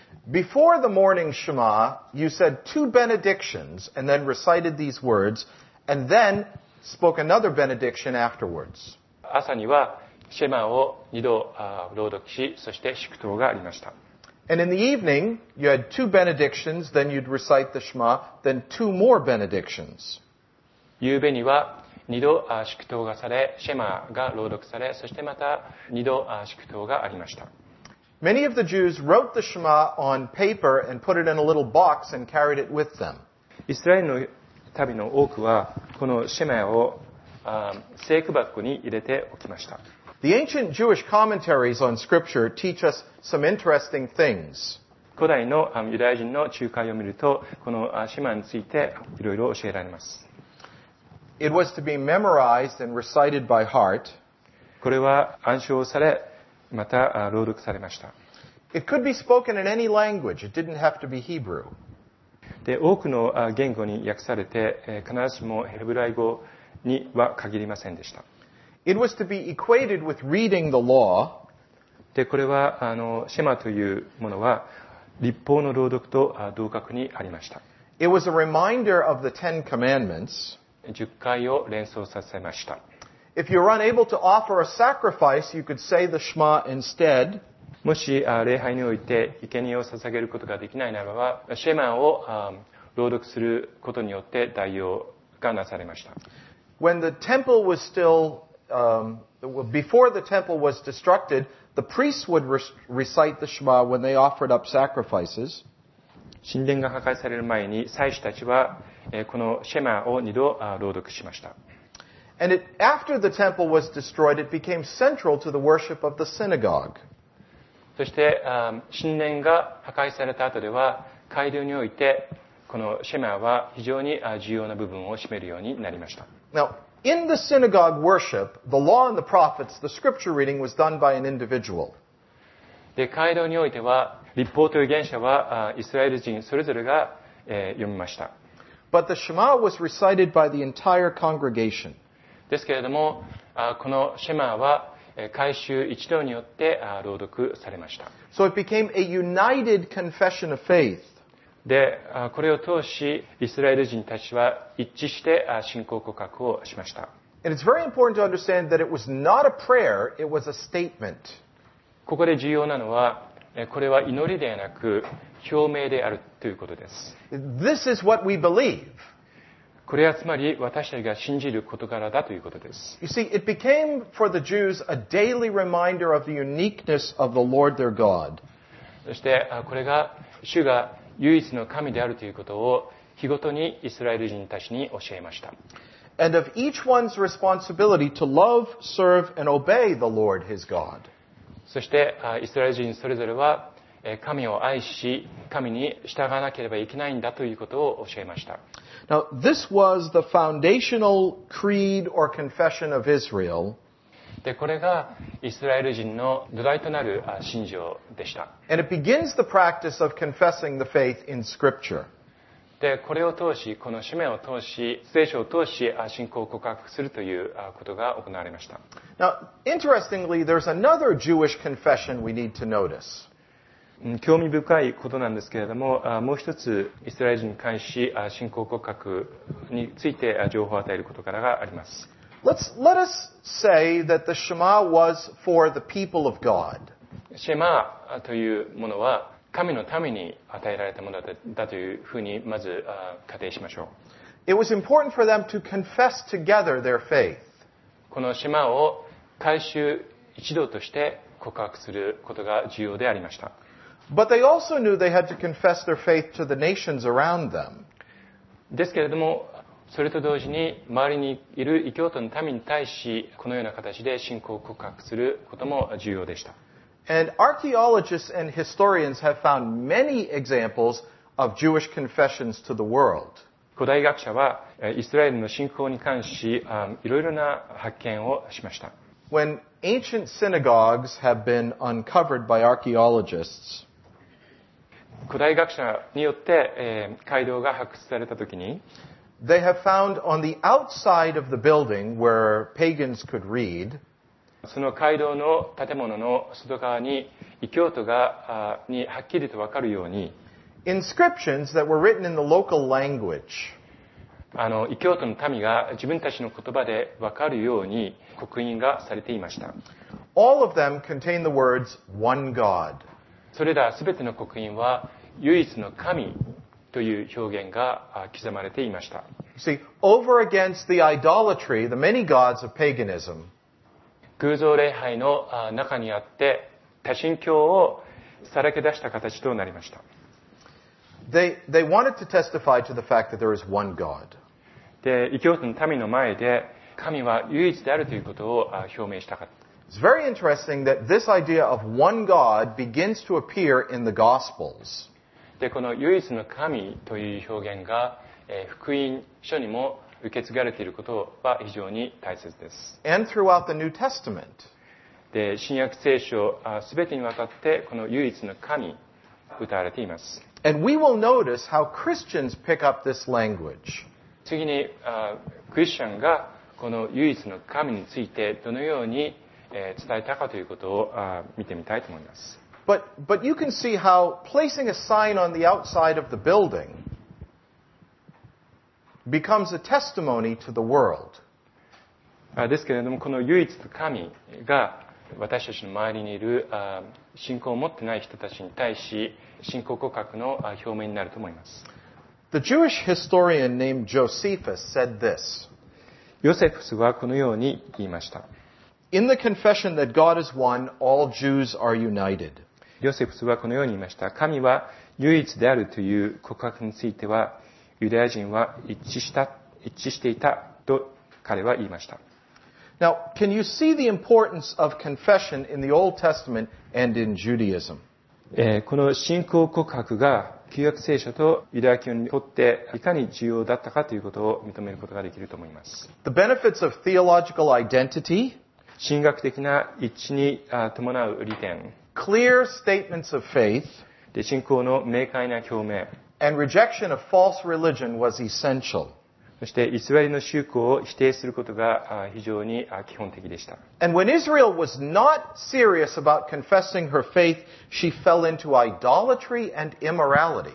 Before the morning Shema, you said two benedictions and then recited these words and then spoke another benediction afterwards.
朝にはシェマを二度朗読し、そして祝祷がありました。
And in the evening, you had two benedictions, then you'd recite the Shema, then two more benedictions.
夕べには二度祝祷がされ、シェマが朗読され、そしてまた二度祝祷がありました。
Many of the Jews wrote the Shema on paper and put it in a little box and carried it with them.
イスラエルの民の多くは、このシェマを聖句箱に入れておきました。
The ancient Jewish commentaries on Scripture teach us some interesting things.
古代のユダヤ人の仲介を見ると、このシェマについていろいろ教えられます。
It was to be memorized and recited by heart.
これは暗唱され、また朗読されました。
It could be spoken in any language. It didn't have to be Hebrew.
で、多くの言語に訳されて、必ずしもヘブライ語には限りませんでした。
It was to be equated with reading the law.
で、これはあのシェマというものは律法の朗読と同格にありました。
It was a reminder of the Ten Commandments.
十戒を連想させました。
If you're unable to offer a sacrifice, you could say the Shema instead.
もし礼拝において生贄を捧げることができないならば、シェマを朗読することによって代用がなされました。
When the temple was still, um, before the temple was destructed, the priests would re- recite the Shema when they offered up sacrifices.
神殿が破壊される前に祭司たちはこのシェマを二度朗読しました。
And it, after the temple was destroyed, it became central to the worship of the synagogue.
そして神殿が破壊された後では街道においてこのシェマは非常に重要な部分を占めるようになりました。
Now, in the synagogue worship, the law and the prophets, the scripture reading was done by an individual.
で、街道においては律法と預言者はイスラエル人それぞれが読みました。
But the Shema was recited by the entire congregation.
ですけれども、このシェマは改宗一同によって朗読されました。
So it became a united confession of faith.
で、これを通し、イスラエル人たちは一致して信仰告白をしました。
And it's very important to understand that it was not a prayer, it was a statement.
ここで重要なのは、これは祈りではなく、表明であるということです。
This is what we believe.
これはつまり私たちが信じる事柄だということです。
You see, it became for the Jews a daily reminder of the uniqueness of the Lord their God.
そしてこれが主が唯一の神であるということを日ごとにイスラエル人たちに教えました。
And of each one's responsibility to love, serve, and obey the Lord his God.
そしてイスラエル人それぞれは神を愛し、神に従わなければいけないんだということを教えました。
Now, this was the foundational creed or confession of Israel.
で、これがイスラエル人の土台となる信条でした。
And it begins the practice of confessing the faith in Scripture.
で、これを通し、この使命を通し、聖書を通し、信仰を告白するということが行われました。
Now, interestingly, there's another Jewish confession we need to notice.
興味深いことなんですけれども、もう一つイスラエル人に関し信仰告白について情報を与える事柄があります。
Let's, let us say that the Shema was for the people of God.
シェマというものは神のために与えられたものだというふうにまず仮定しましょう。
It was important for them to confess together their faith.
このシェマを改宗一同として告白することが重要でありました。
But they also knew they had to confess their faith to the nations around them.
ですけれども、それと同時に周りにいる異教徒の民に対し、このような形で信仰を告白することも重要でした。
And archaeologists and historians have found many examples of Jewish confessions to the world.
古代学者はイスラエルの信仰に関し、いろいろな発見をしました。
When ancient synagogues have been uncovered by archaeologists,
古代学者によって、えー、街道が発掘されたときに、
they have found on the outside of the building where pagans could read,
その街道の建物の外側に異教徒がにはっきりと分かるように、
inscriptions that were written in the local language.
あの異教徒の民が自分たちの言葉で分かるように刻印がされていました。
All of them contain the words one God.
それらすべての刻印は唯一の神という表現が刻まれていました。
You see, over against the idolatry, the many gods of paganism,
偶像礼拝の中にあって多神教をさらけ出した形となりました。
they, they wanted to testify to the fact that there is one God.
で、異教徒の民の前で神は唯一であるということを表明したかった。
It's very interesting that this idea of one God begins to appear in the Gospels.
で、この唯一の神という表現が、えー、福音書にも受け継がれていることは非常に大切です。
And throughout the New Testament.
で、新約聖書すべてにわたってこの唯一の神歌われています。
And we will notice how Christians pick up this language.
次にクリスチャンがこの唯一の神についてどのように伝えたかということを見てみたいと思います。
But, but you can see how placing a sign on the outside of the building becomes a testimony to the world.
ですけれども、この唯一の神が私たちの周りにいる信仰を持っていない人たちに対し信仰告白の表明になると思います。
The Jewish historian named Josephus said this.
ヨセフスはこのように言いました。
In the confession that God is one, all Jews are united.
ヨセフスはこのように言いました。神は唯一であるという告白については、ユダヤ人は一致した、一致していたと彼は言いました。
Now, can you see the importance of confession in the Old Testament and in Judaism?
えー、この信仰告白が旧約聖書とユダヤ教にとっていかに重要だったかということを認めることができると思います。
The benefits of theological identity,
神学的な一致に伴う利点、
clear statements of faith,
で信仰の明快な表明、
and rejection of false religion was essential.
そしてイスラエルの宗教を否定することが非常に基本的でした。
And when Israel was not serious about confessing her faith, she fell into idolatry and immorality.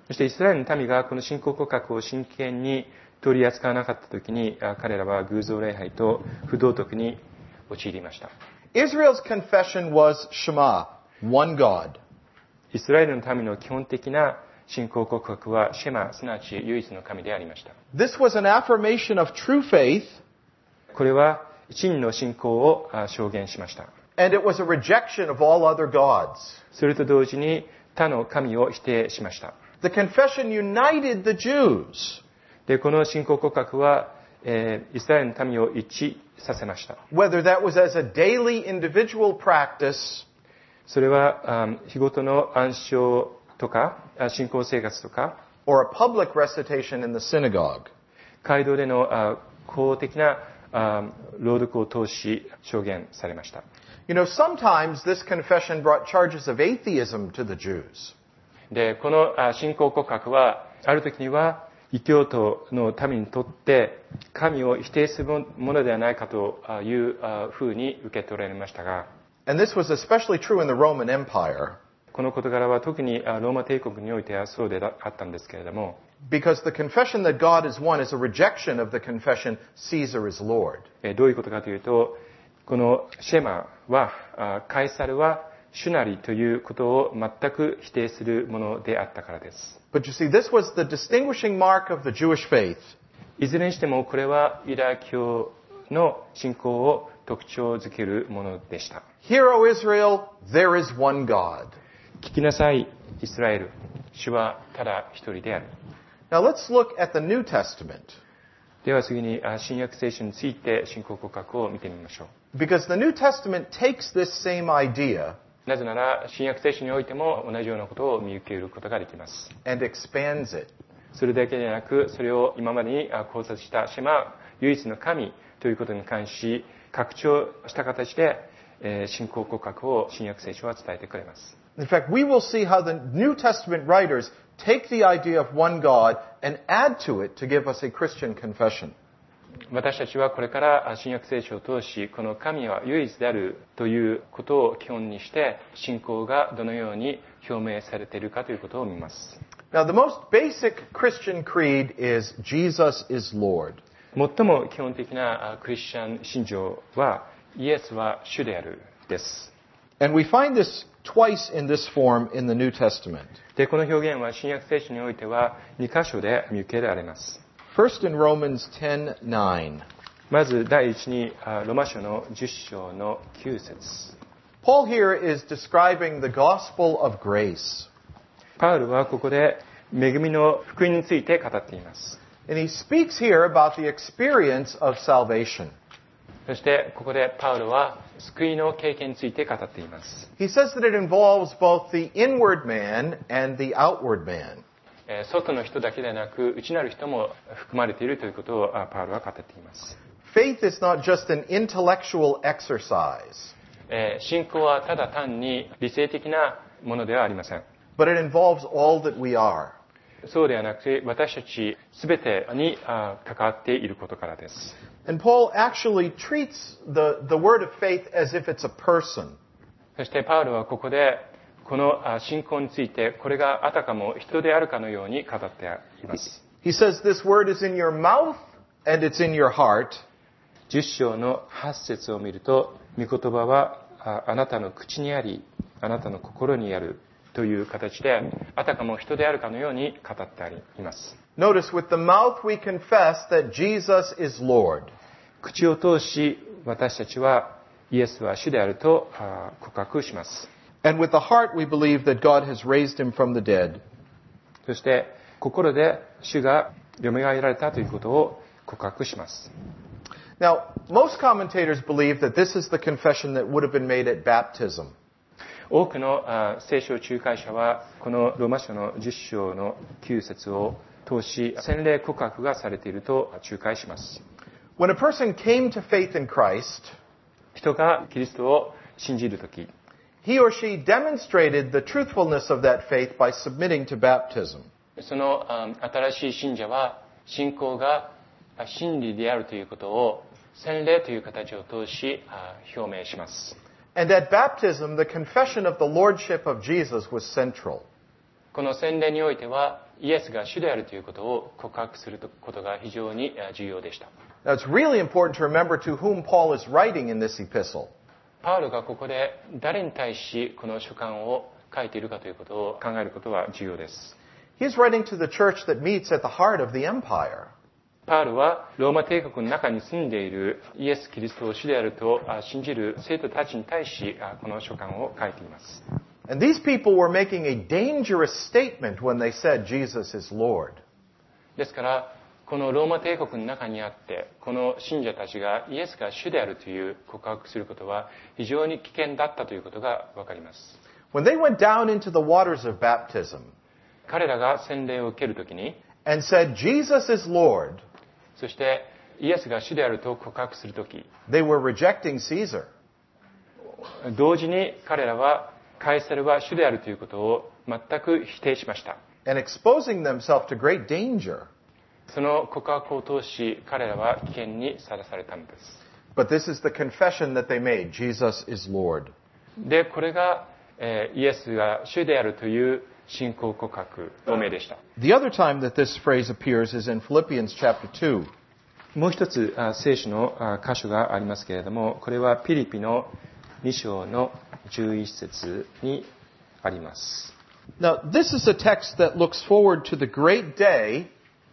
そしてイスラエルの民がこの信仰告白を真剣に取り扱わなかったときに、彼らは偶像礼拝と不道徳に陥りました。
Israel's confession was Shema, one God.
イスラエルの民の基本的な信仰告白はシェマ、すなわち唯一の神でありました。
This was an affirmation of true faith,
これは真の信仰を証言しました。
and it was a rejection of all other gods.
それと同時に他の神を否定しました。
The confession united the Jews.
で、この信仰告白は、えー、イスラエルの民を一致させました。
Whether that was as a daily individual practice,
それは日ごとの暗唱とか信仰生活とか、
or a public recitation in the synagogue.
街道での公的な朗読を通し証言されました。
You know, sometimes this confession brought charges of atheism to the Jews.
で、この信仰告白はある時には異教徒の民にとって神を否定するものではないかというふうに受け取られましたが、
And this was especially true in the Roman Empire.
この事柄は特にローマ帝国においてはそうであったんですけれども、
Because the confession that God is one is a rejection of the confession Caesar is Lord.
どういうことかというと、このシェマはカイサルは主なりということを全く否定するものであったからです。
But you see, this was the distinguishing mark of the Jewish faith.
いずれにしてもこれはユダヤ教の信仰を特徴づけるものでした。
Hear, O Israel, there is one God.
聞きなさい、イスラエル。主はただ一人である。
Now let's look at the New Testament.
では次に新約聖書について信仰告白を見てみましょう。
Because the New Testament takes this same idea
なぜなら新約聖書においても同じようなことを見受けることができます。
and expands it.
それだけでなく、それを今までに考察したシェマ、唯一の神ということに関し、拡張した形で、えー、信仰告白を新約聖書は伝えてくれます。
In fact, we will see how the New Testament writers take the idea of one God and add to it to give us a Christian confession.
私たちはこれから新約聖書を通し、この神は唯一であるということを基本にして、信仰がどのように表明されているかということを見ます。
Now, the most basic Christian creed is Jesus is Lord.
最も基本的なクリスチャン信条は、イエスは主であるです。
And we find this twice in this form in the New Testament.
で、この表現は新約聖書においてはに箇所で見受けられます。
First in Romans ten nine.
まず第一にロマ書のじゅっ章のきゅう節。
Paul here is describing the gospel of grace.
パウルはここで恵みの福音について語っています。
And he speaks here about the experience of salvation.
そしてここでパウルは救いの経験について語っています。
He says that it involves both the inward man and the outward man.
外の人だけでなく内なる人も含まれているということをパウルは語っています。
Faith is not just an intellectual exercise.
信仰はただ単に理性的なものではありません。
But it involves all that we are.
そうではなくて私たちすべてに関わっていることからです。
And Paul actually treats the, the word of faith as if it's a person.
そしてパウルはここでこの信仰についてこれがあたかも人であるかのように語っています。
He says this word is in your mouth and it's in your heart.
じゅっ章のはち節を見ると、御言葉はあなたの口にあり、あなたの心にあるという形で、あたかも人であるかのように語ってあります。
Notice, with the mouth we confess that Jesus is Lord.
口を通し、私たちはイエスは主であると告白します。
And with the heart we believe that God has raised him from the dead.
そして心で主が蘇られたということを告白します。
Now, most commentators believe that this is the confession that would have been made at baptism.
多くの聖書仲介者はこのローマ書のじゅっ章のきゅう節を通し洗礼告白がされていると仲介します。
When a person came to faith in Christ,
人がキリストを信じるとき、
he or she demonstrated the truthfulness of that faith by submitting to baptism.
その新しい信者は信仰が真理であるということを洗礼という形を通し表明します。
And at baptism, the confession of the lordship of Jesus was central.
この洗礼においてはイエスが主であるということを告白することが非常に重要でした。
Now, it's really important to remember to whom Paul is writing in this epistle.
パウロがここで誰に対しこの書簡を書いているかということを考えることは重要です。
He's writing to the church that meets at the heart of the empire.
パウロはローマ帝国の中に住んでいるイエス・キリストを主であると信じる生徒たちに対しこの書簡を書いています。
And these people were making a dangerous statement when they said Jesus is Lord.
ですからこのローマ帝国の中にあってこの信者たちがイエスが主であるという告白することは非常に危険だったということがわかります。
When they went down into the waters of baptism
彼らが洗礼を受けるときに
and said Jesus is Lord,
そしてイエスが主であると告白するとき
they were rejecting Caesar.
同時に彼らはカエサルは主であるということを全く否定しました。
And exposing themselves to great danger.
その告白を通し彼らは危険にさらされたのです。
But this is the confession that they made. Jesus is Lord.
で、これが、えー、イエスが主であるという信仰告白、表明でした。
The other time that this phrase appears is in Philippians chapter two.
もう一つあ聖書のあ箇所がありますけれども、これはピリピのに章のじゅういち節にあります。
Now, this is a text that looks forward to the great day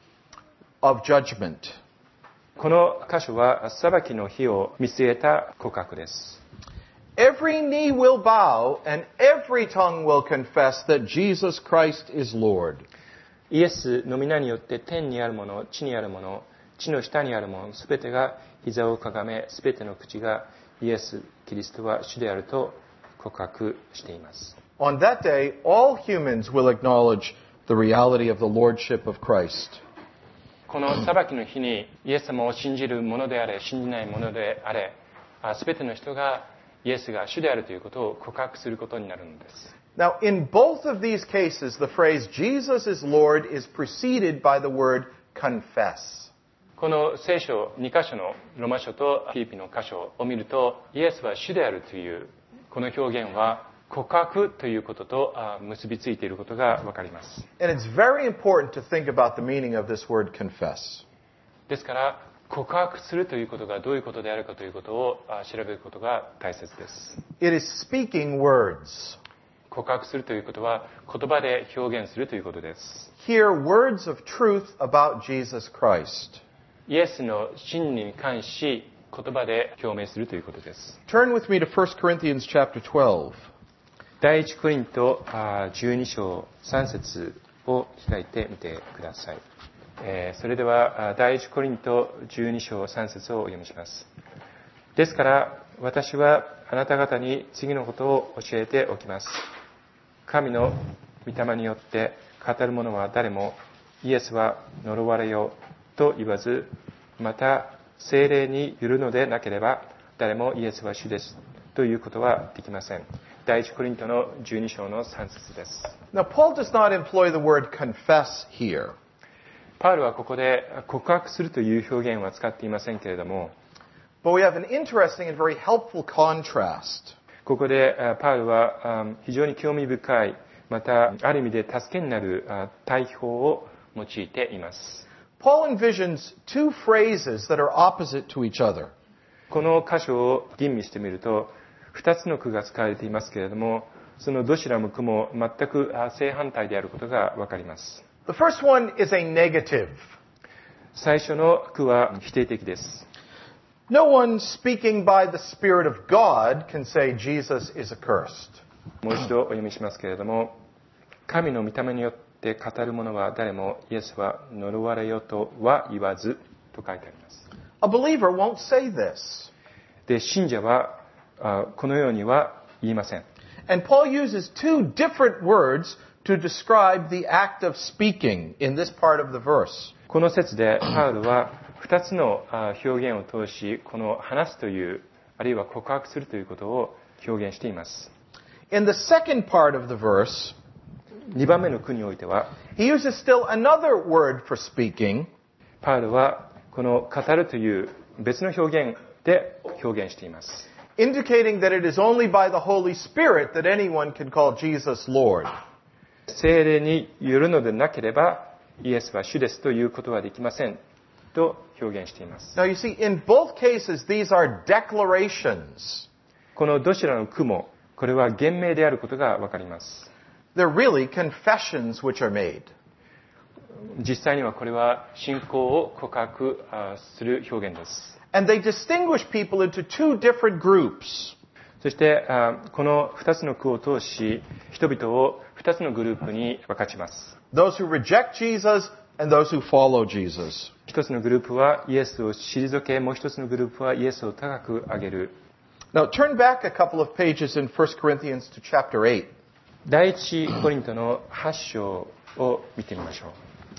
of judgment.
この箇所は裁きの日を見据えた告白です。
Every knee will bow and every tongue will confess that Jesus Christ is Lord.
イエスの皆によって天にあるもの、地にあるもの、地の下にあるもの、すべてが膝をかがめ、すべての口がイエス・キリストは主であると告白しています。
On that day, all humans will acknowledge the reality of the lordship of Christ.
この裁きの日にイエス様を信じる者であれ、信じない者であれ、すべての人がイエスが主であるということを告白することになるのです。
Now, in both of these cases, the phrase Jesus is Lord is preceded by the word confess.
この聖書に箇所のロマ書とフィリピの箇所を見ると、イエスは主であるというこの表現は告白ということと結びついていることがわかります。
And it's very important to think about the meaning of this word confess.
ですから告白するということがどういうことであるかということを調べることが大切です。
It is speaking words.
告白するということは言葉で表現するということです。
Hear words of truth about Jesus Christ.
イエスの真理に関し言葉で表明するということです。
Turn with me to First Corinthians chapter twelve.
第一コリントじゅうに章さん節を開いてみてください。えー、それでは第一コリントじゅうに章さん節をお読みします。ですから私はあなた方に次のことを教えておきます。神の御霊によって語る者は誰もイエスは呪われよと言わず、また聖霊によるのでなければ誰もイエスは主ですということはできません。第一コリントのじゅうに章のさん節です。
Now, Paul does not employ the word confess here.
パウロはここで告白するという表現は使っていませんけれども、
But we have an interesting and very helpful contrast.
ここでパウロは非常に興味深い、またある意味で助けになる対比法を用いています。
Paul envisions two phrases that are opposite to each other.
この箇所を吟味してみると、二つの句が使われていますけれども、そのどちらも句も全く正反対であることがわかります。
The first one is a negative.
最初の句は否定的です。
No one speaking by the Spirit of God can say Jesus is accursed.
もう一度お読みしますけれども、神の御霊によって語る者は誰もイエスは呪われよとは言わずと書いてあります。
A believer won't say this.
で、信者はこのようには言いません。
And Paul uses two different words to describe the act of speaking in this part of the verse.
この節でパウロは二つの表現を通し、この話すという、あるいは告白するということを表現しています。
In the second part of the verse,
二番目の句においては、
he uses still another word for speaking.
パウロはこの語るという別の表現で表現しています。
Indicating that it is only by the Holy Spirit that anyone can call Jesus Lord.
聖霊によるのでなければ、イエスは主ですということはできませんと表現しています。
Now you see, in both cases, these are declarations.
このどちらの句も、これは言明であることがわかります。
They're really confessions which are made.
実際にはこれは信仰を告白する表現です。
And they distinguish people into two different groups.
そしてこの二つの句を通し、人々を二つのグループに分かちます。
Those who reject Jesus and those who follow Jesus.
一つのグループはイエスを退け、もう一つのグループはイエスを高く上げる。
Now turn back a couple of pages in First Corinthians to chapter eight.
第一コリントのはち章を見てみましょう。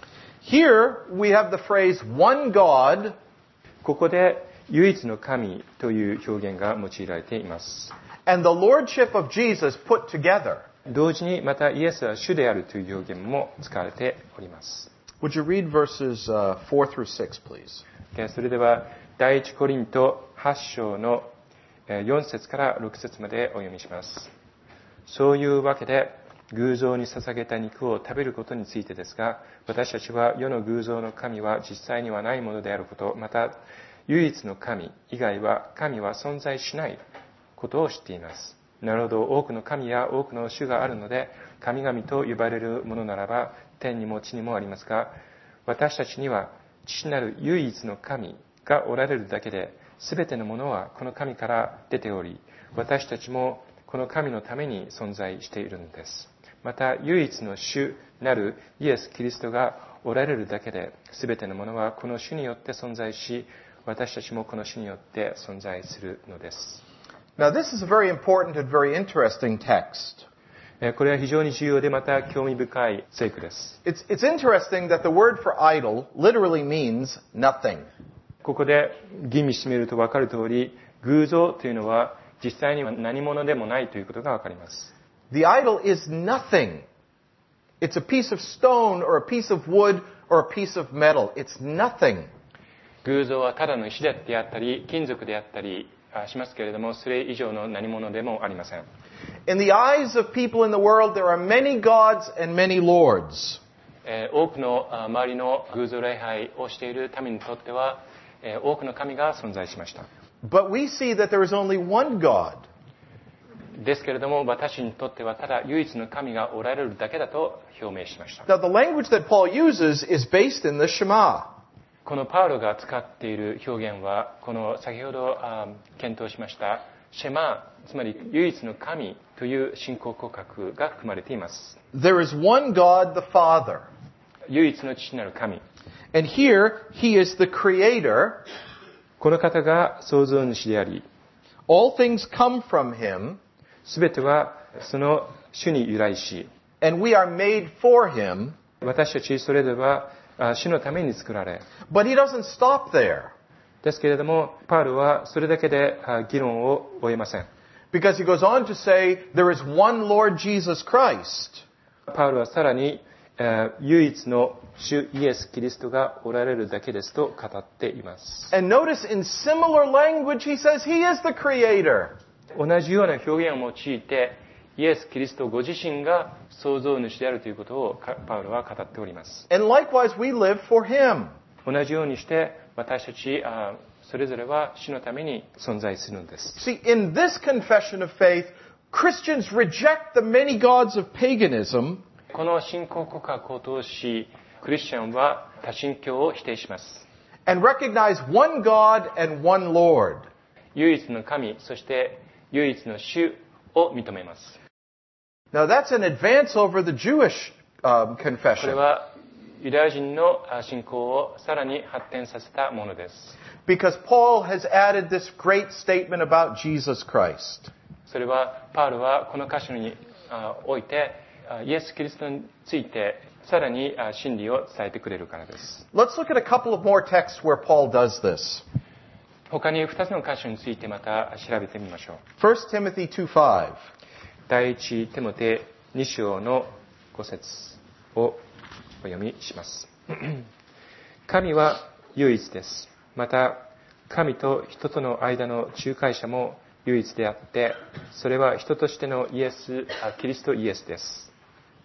Here we have the phrase one God.
ここで唯一の神という表現が用いられています。
And the lordship of Jesus put together.
同時にまたイエスは主であるという表現も使われております。
Would you read verses uh, four through six, please?
それでは第一コリントはち章のよん節からろく節までお読みします。そういうわけで偶像に捧げた肉を食べることについてですが、私たちは世の偶像の神は実際にはないものであること、また唯一の神以外は神は存在しないことを知っています。なるほど、多くの神や多くの種があるので、神々と呼ばれるものならば天にも地にもありますが、私たちには父なる唯一の神がおられるだけで、すべてのものはこの神から出ており、私たちもこの神のために存在しているのです。また唯一の主なるイエス・キリストがおられるだけで、すべてのものはこの主によって存在し、私たちもこの主によって存在するのです。
Now this is a very important and very interesting text.
これは非常に重要でまた興味深い聖句です。
It's, it's interesting that the word for idol literally means nothing.
ここで吟味してみると分かる通り、偶像というのは実際には何者でもないということが分かります。
The idol is nothing. It's a piece of stone or a piece of wood or a piece of metal. It's nothing.
偶像はただの石であったり、金属であったりしますけれども、それ以上の何者でもありません。
In the eyes of people in the world, there are many gods and many lords.
多くの周りの偶像礼拝をしている民にとっては、多くの神が存在しました。
But we see that there is only one God.
ですけれども、私にとってはただ唯一の神がおられるだけだと表明しました。
Now the language that Paul uses is based in the Shema.
このパウロが使っている表現は、この先ほど検討しましたシェマ、つまり唯一の神という信仰告白が含まれています。
There is one God, the Father.
唯一の父なる神。
And here, He is the Creator.
この方が創造主であり、
All things come from Him.
すべてはその主に由来し、
And we are made for Him.
私たちそれぞれは主のために作られ、
But He doesn't stop there.
ですけれども、パウロはそれだけで議論を終えません。
Because he goes on to say, there is one Lord Jesus Christ.
パウロはさらに、唯一の主イエス・キリストがおられるだけですと語っています。
And notice in similar language, he says he is the Creator.
同じような表現を用いて、イエス・キリストご自身が創造主であるということをパウロは語っております。
And likewise, we live for Him.
同じようにして私たちそれぞれは主のために存在するのです。
See, in this confession of faith, Christians reject the many gods of paganism.
この信仰告白を通し、クリスチャンは多神教を否定します。
And recognize one God and one Lord.
唯一の神、そして唯一の主を認めます。
Now that's an advance over the Jewish um,
これ
confession.
はユダヤ人の信仰をさらに発展させたものです。
Because Paul has added this great statement about Jesus Christ.
それはパウロはこの箇所においてイエス・キリストについてさらに真理を伝えてくれるからです。
Let's look at a couple of more texts where Paul does this.
他に二つの箇所についてまた調べてみましょう。
First Timothy two five.
第一テモテに章のご節をお読みします。神は唯一です。また神と人との間の仲介者も唯一であって、それは人としてのイエス、キリストイエスです。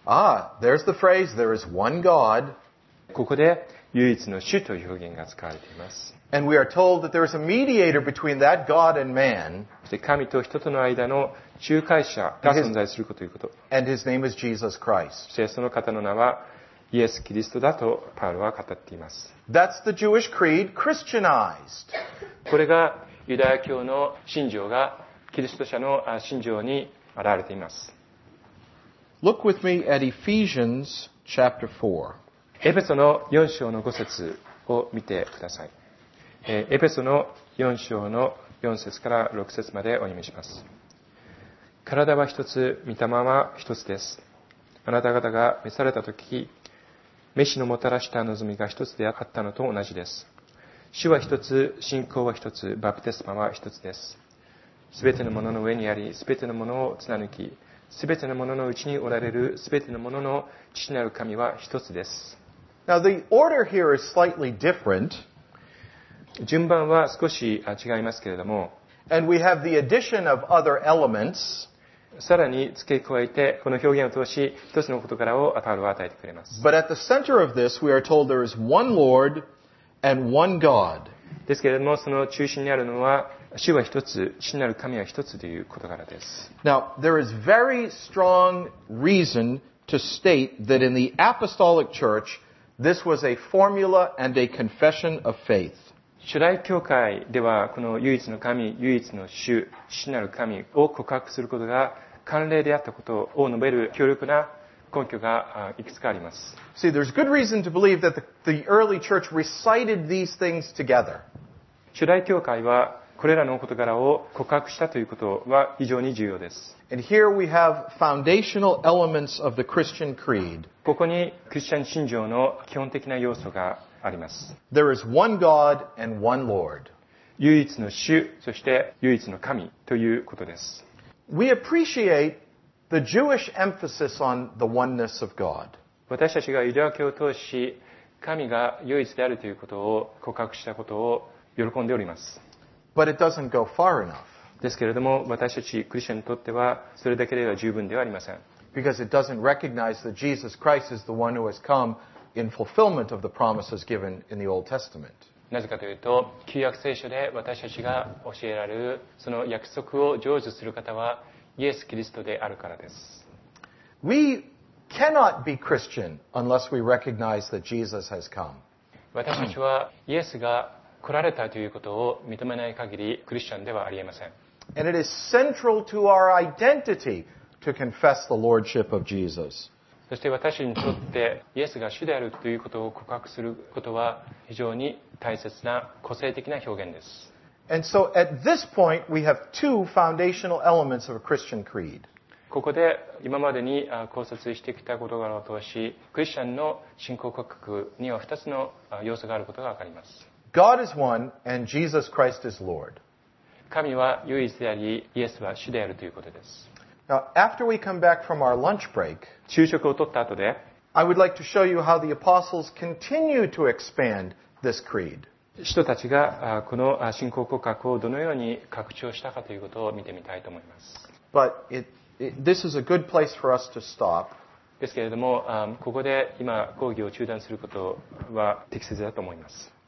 Ah, there's the phrase, there is one God.
ここで唯一の主という表現が使われています。
And we are told that there is a mediator between that God and man.
そして神と人との間の仲介者が存在するということ。
And his name is Jesus Christ.
そしてその方の名はイエス・キリストだとパウロは語っています。
That's the Jewish creed Christianized.
これがユダヤ教の信条がキリスト者の信条に現れています。
Look with me at Ephesians chapter four.
エペソのよん章のご節を見てください。エペソのよん章のよん節からろく節までお読みします。体は一つ、御霊は一つです。あなた方が召されたとき、召しのもたらした望みが一つであったのと同じです。主は一つ、信仰は一つ、バプテスマは一つです。すべてのものの上にあり、すべてのものを貫き、すべてのもののうちにおられるすべてのものの父なる神は一つです。
Now the order here is slightly different.
順番は少し違いますけれども、
And we have the addition of other elements.
さらに付け加えて、この表現を通し、一つの事柄をパウロは与えてくれます。
But at the center of this, we are told there is one Lord and one God.
ですけれども、その中心にあるのは、主は一つ、父なる神は一つという事柄です。
Now, there is very strong reason to state that in the apostolic church, this was a formula and a confession of faith.
初代教会では、この唯一の神、唯一の主、父なる神を告白することが慣例であったことを述べる強力な根拠がいくつかあります。
See, there's good reason to believe that the, the early church recited these things together.
初代教会はこれらの事柄を告白したということは非常に重要です。
And here we have foundational elements of the Christian creed.
ここにクリスチャン信条の基本的な要素があります。
There is one God and one Lord.
唯一の主、そして唯一の神ということです。
We appreciate the Jewish emphasis on the oneness of God.
私たちがユダヤ教を通し、神が唯一であるということを告白したことを喜んでおります。
But it doesn't go far enough.
ですけれども、私たちクリスチャンにとっては、それだけでは十分ではありません。
Because it doesn't recognize that Jesus Christ is the one who has come in fulfillment of the promises given in the Old Testament.
なぜかというと、旧約聖書で私たちが教えられる、その約束を成就する方は、イエス・キリストであるからです。
We cannot be Christian unless we recognize that Jesus has come.
私たちはイエスが来られたということを認めない限り、クリスチャンではありえません。
And it is central to our identity to confess the lordship of Jesus.
そして私にとってイエスが主であるということを告白することは非常に大切な個性的な表現です。
And so at this point we have two foundational elements of a Christian creed.
ここで今までに考察してきた事柄を通し、クリスチャンの信仰告白にはふたつの要素があることがわかります。
God is one and Jesus Christ is Lord.
神は唯一であり、イエスは主であるということです。
Now, after we come back from our lunch break,
昼食をとった後で、
I would like to show you how the apostles continue to expand this creed.
使徒たちがこの信仰告白をどのように拡張したかということを見てみたいと思います。
But it, it, this is a good place for us to stop.
ですけれども、ここで今講義を中断することは適切だと思います。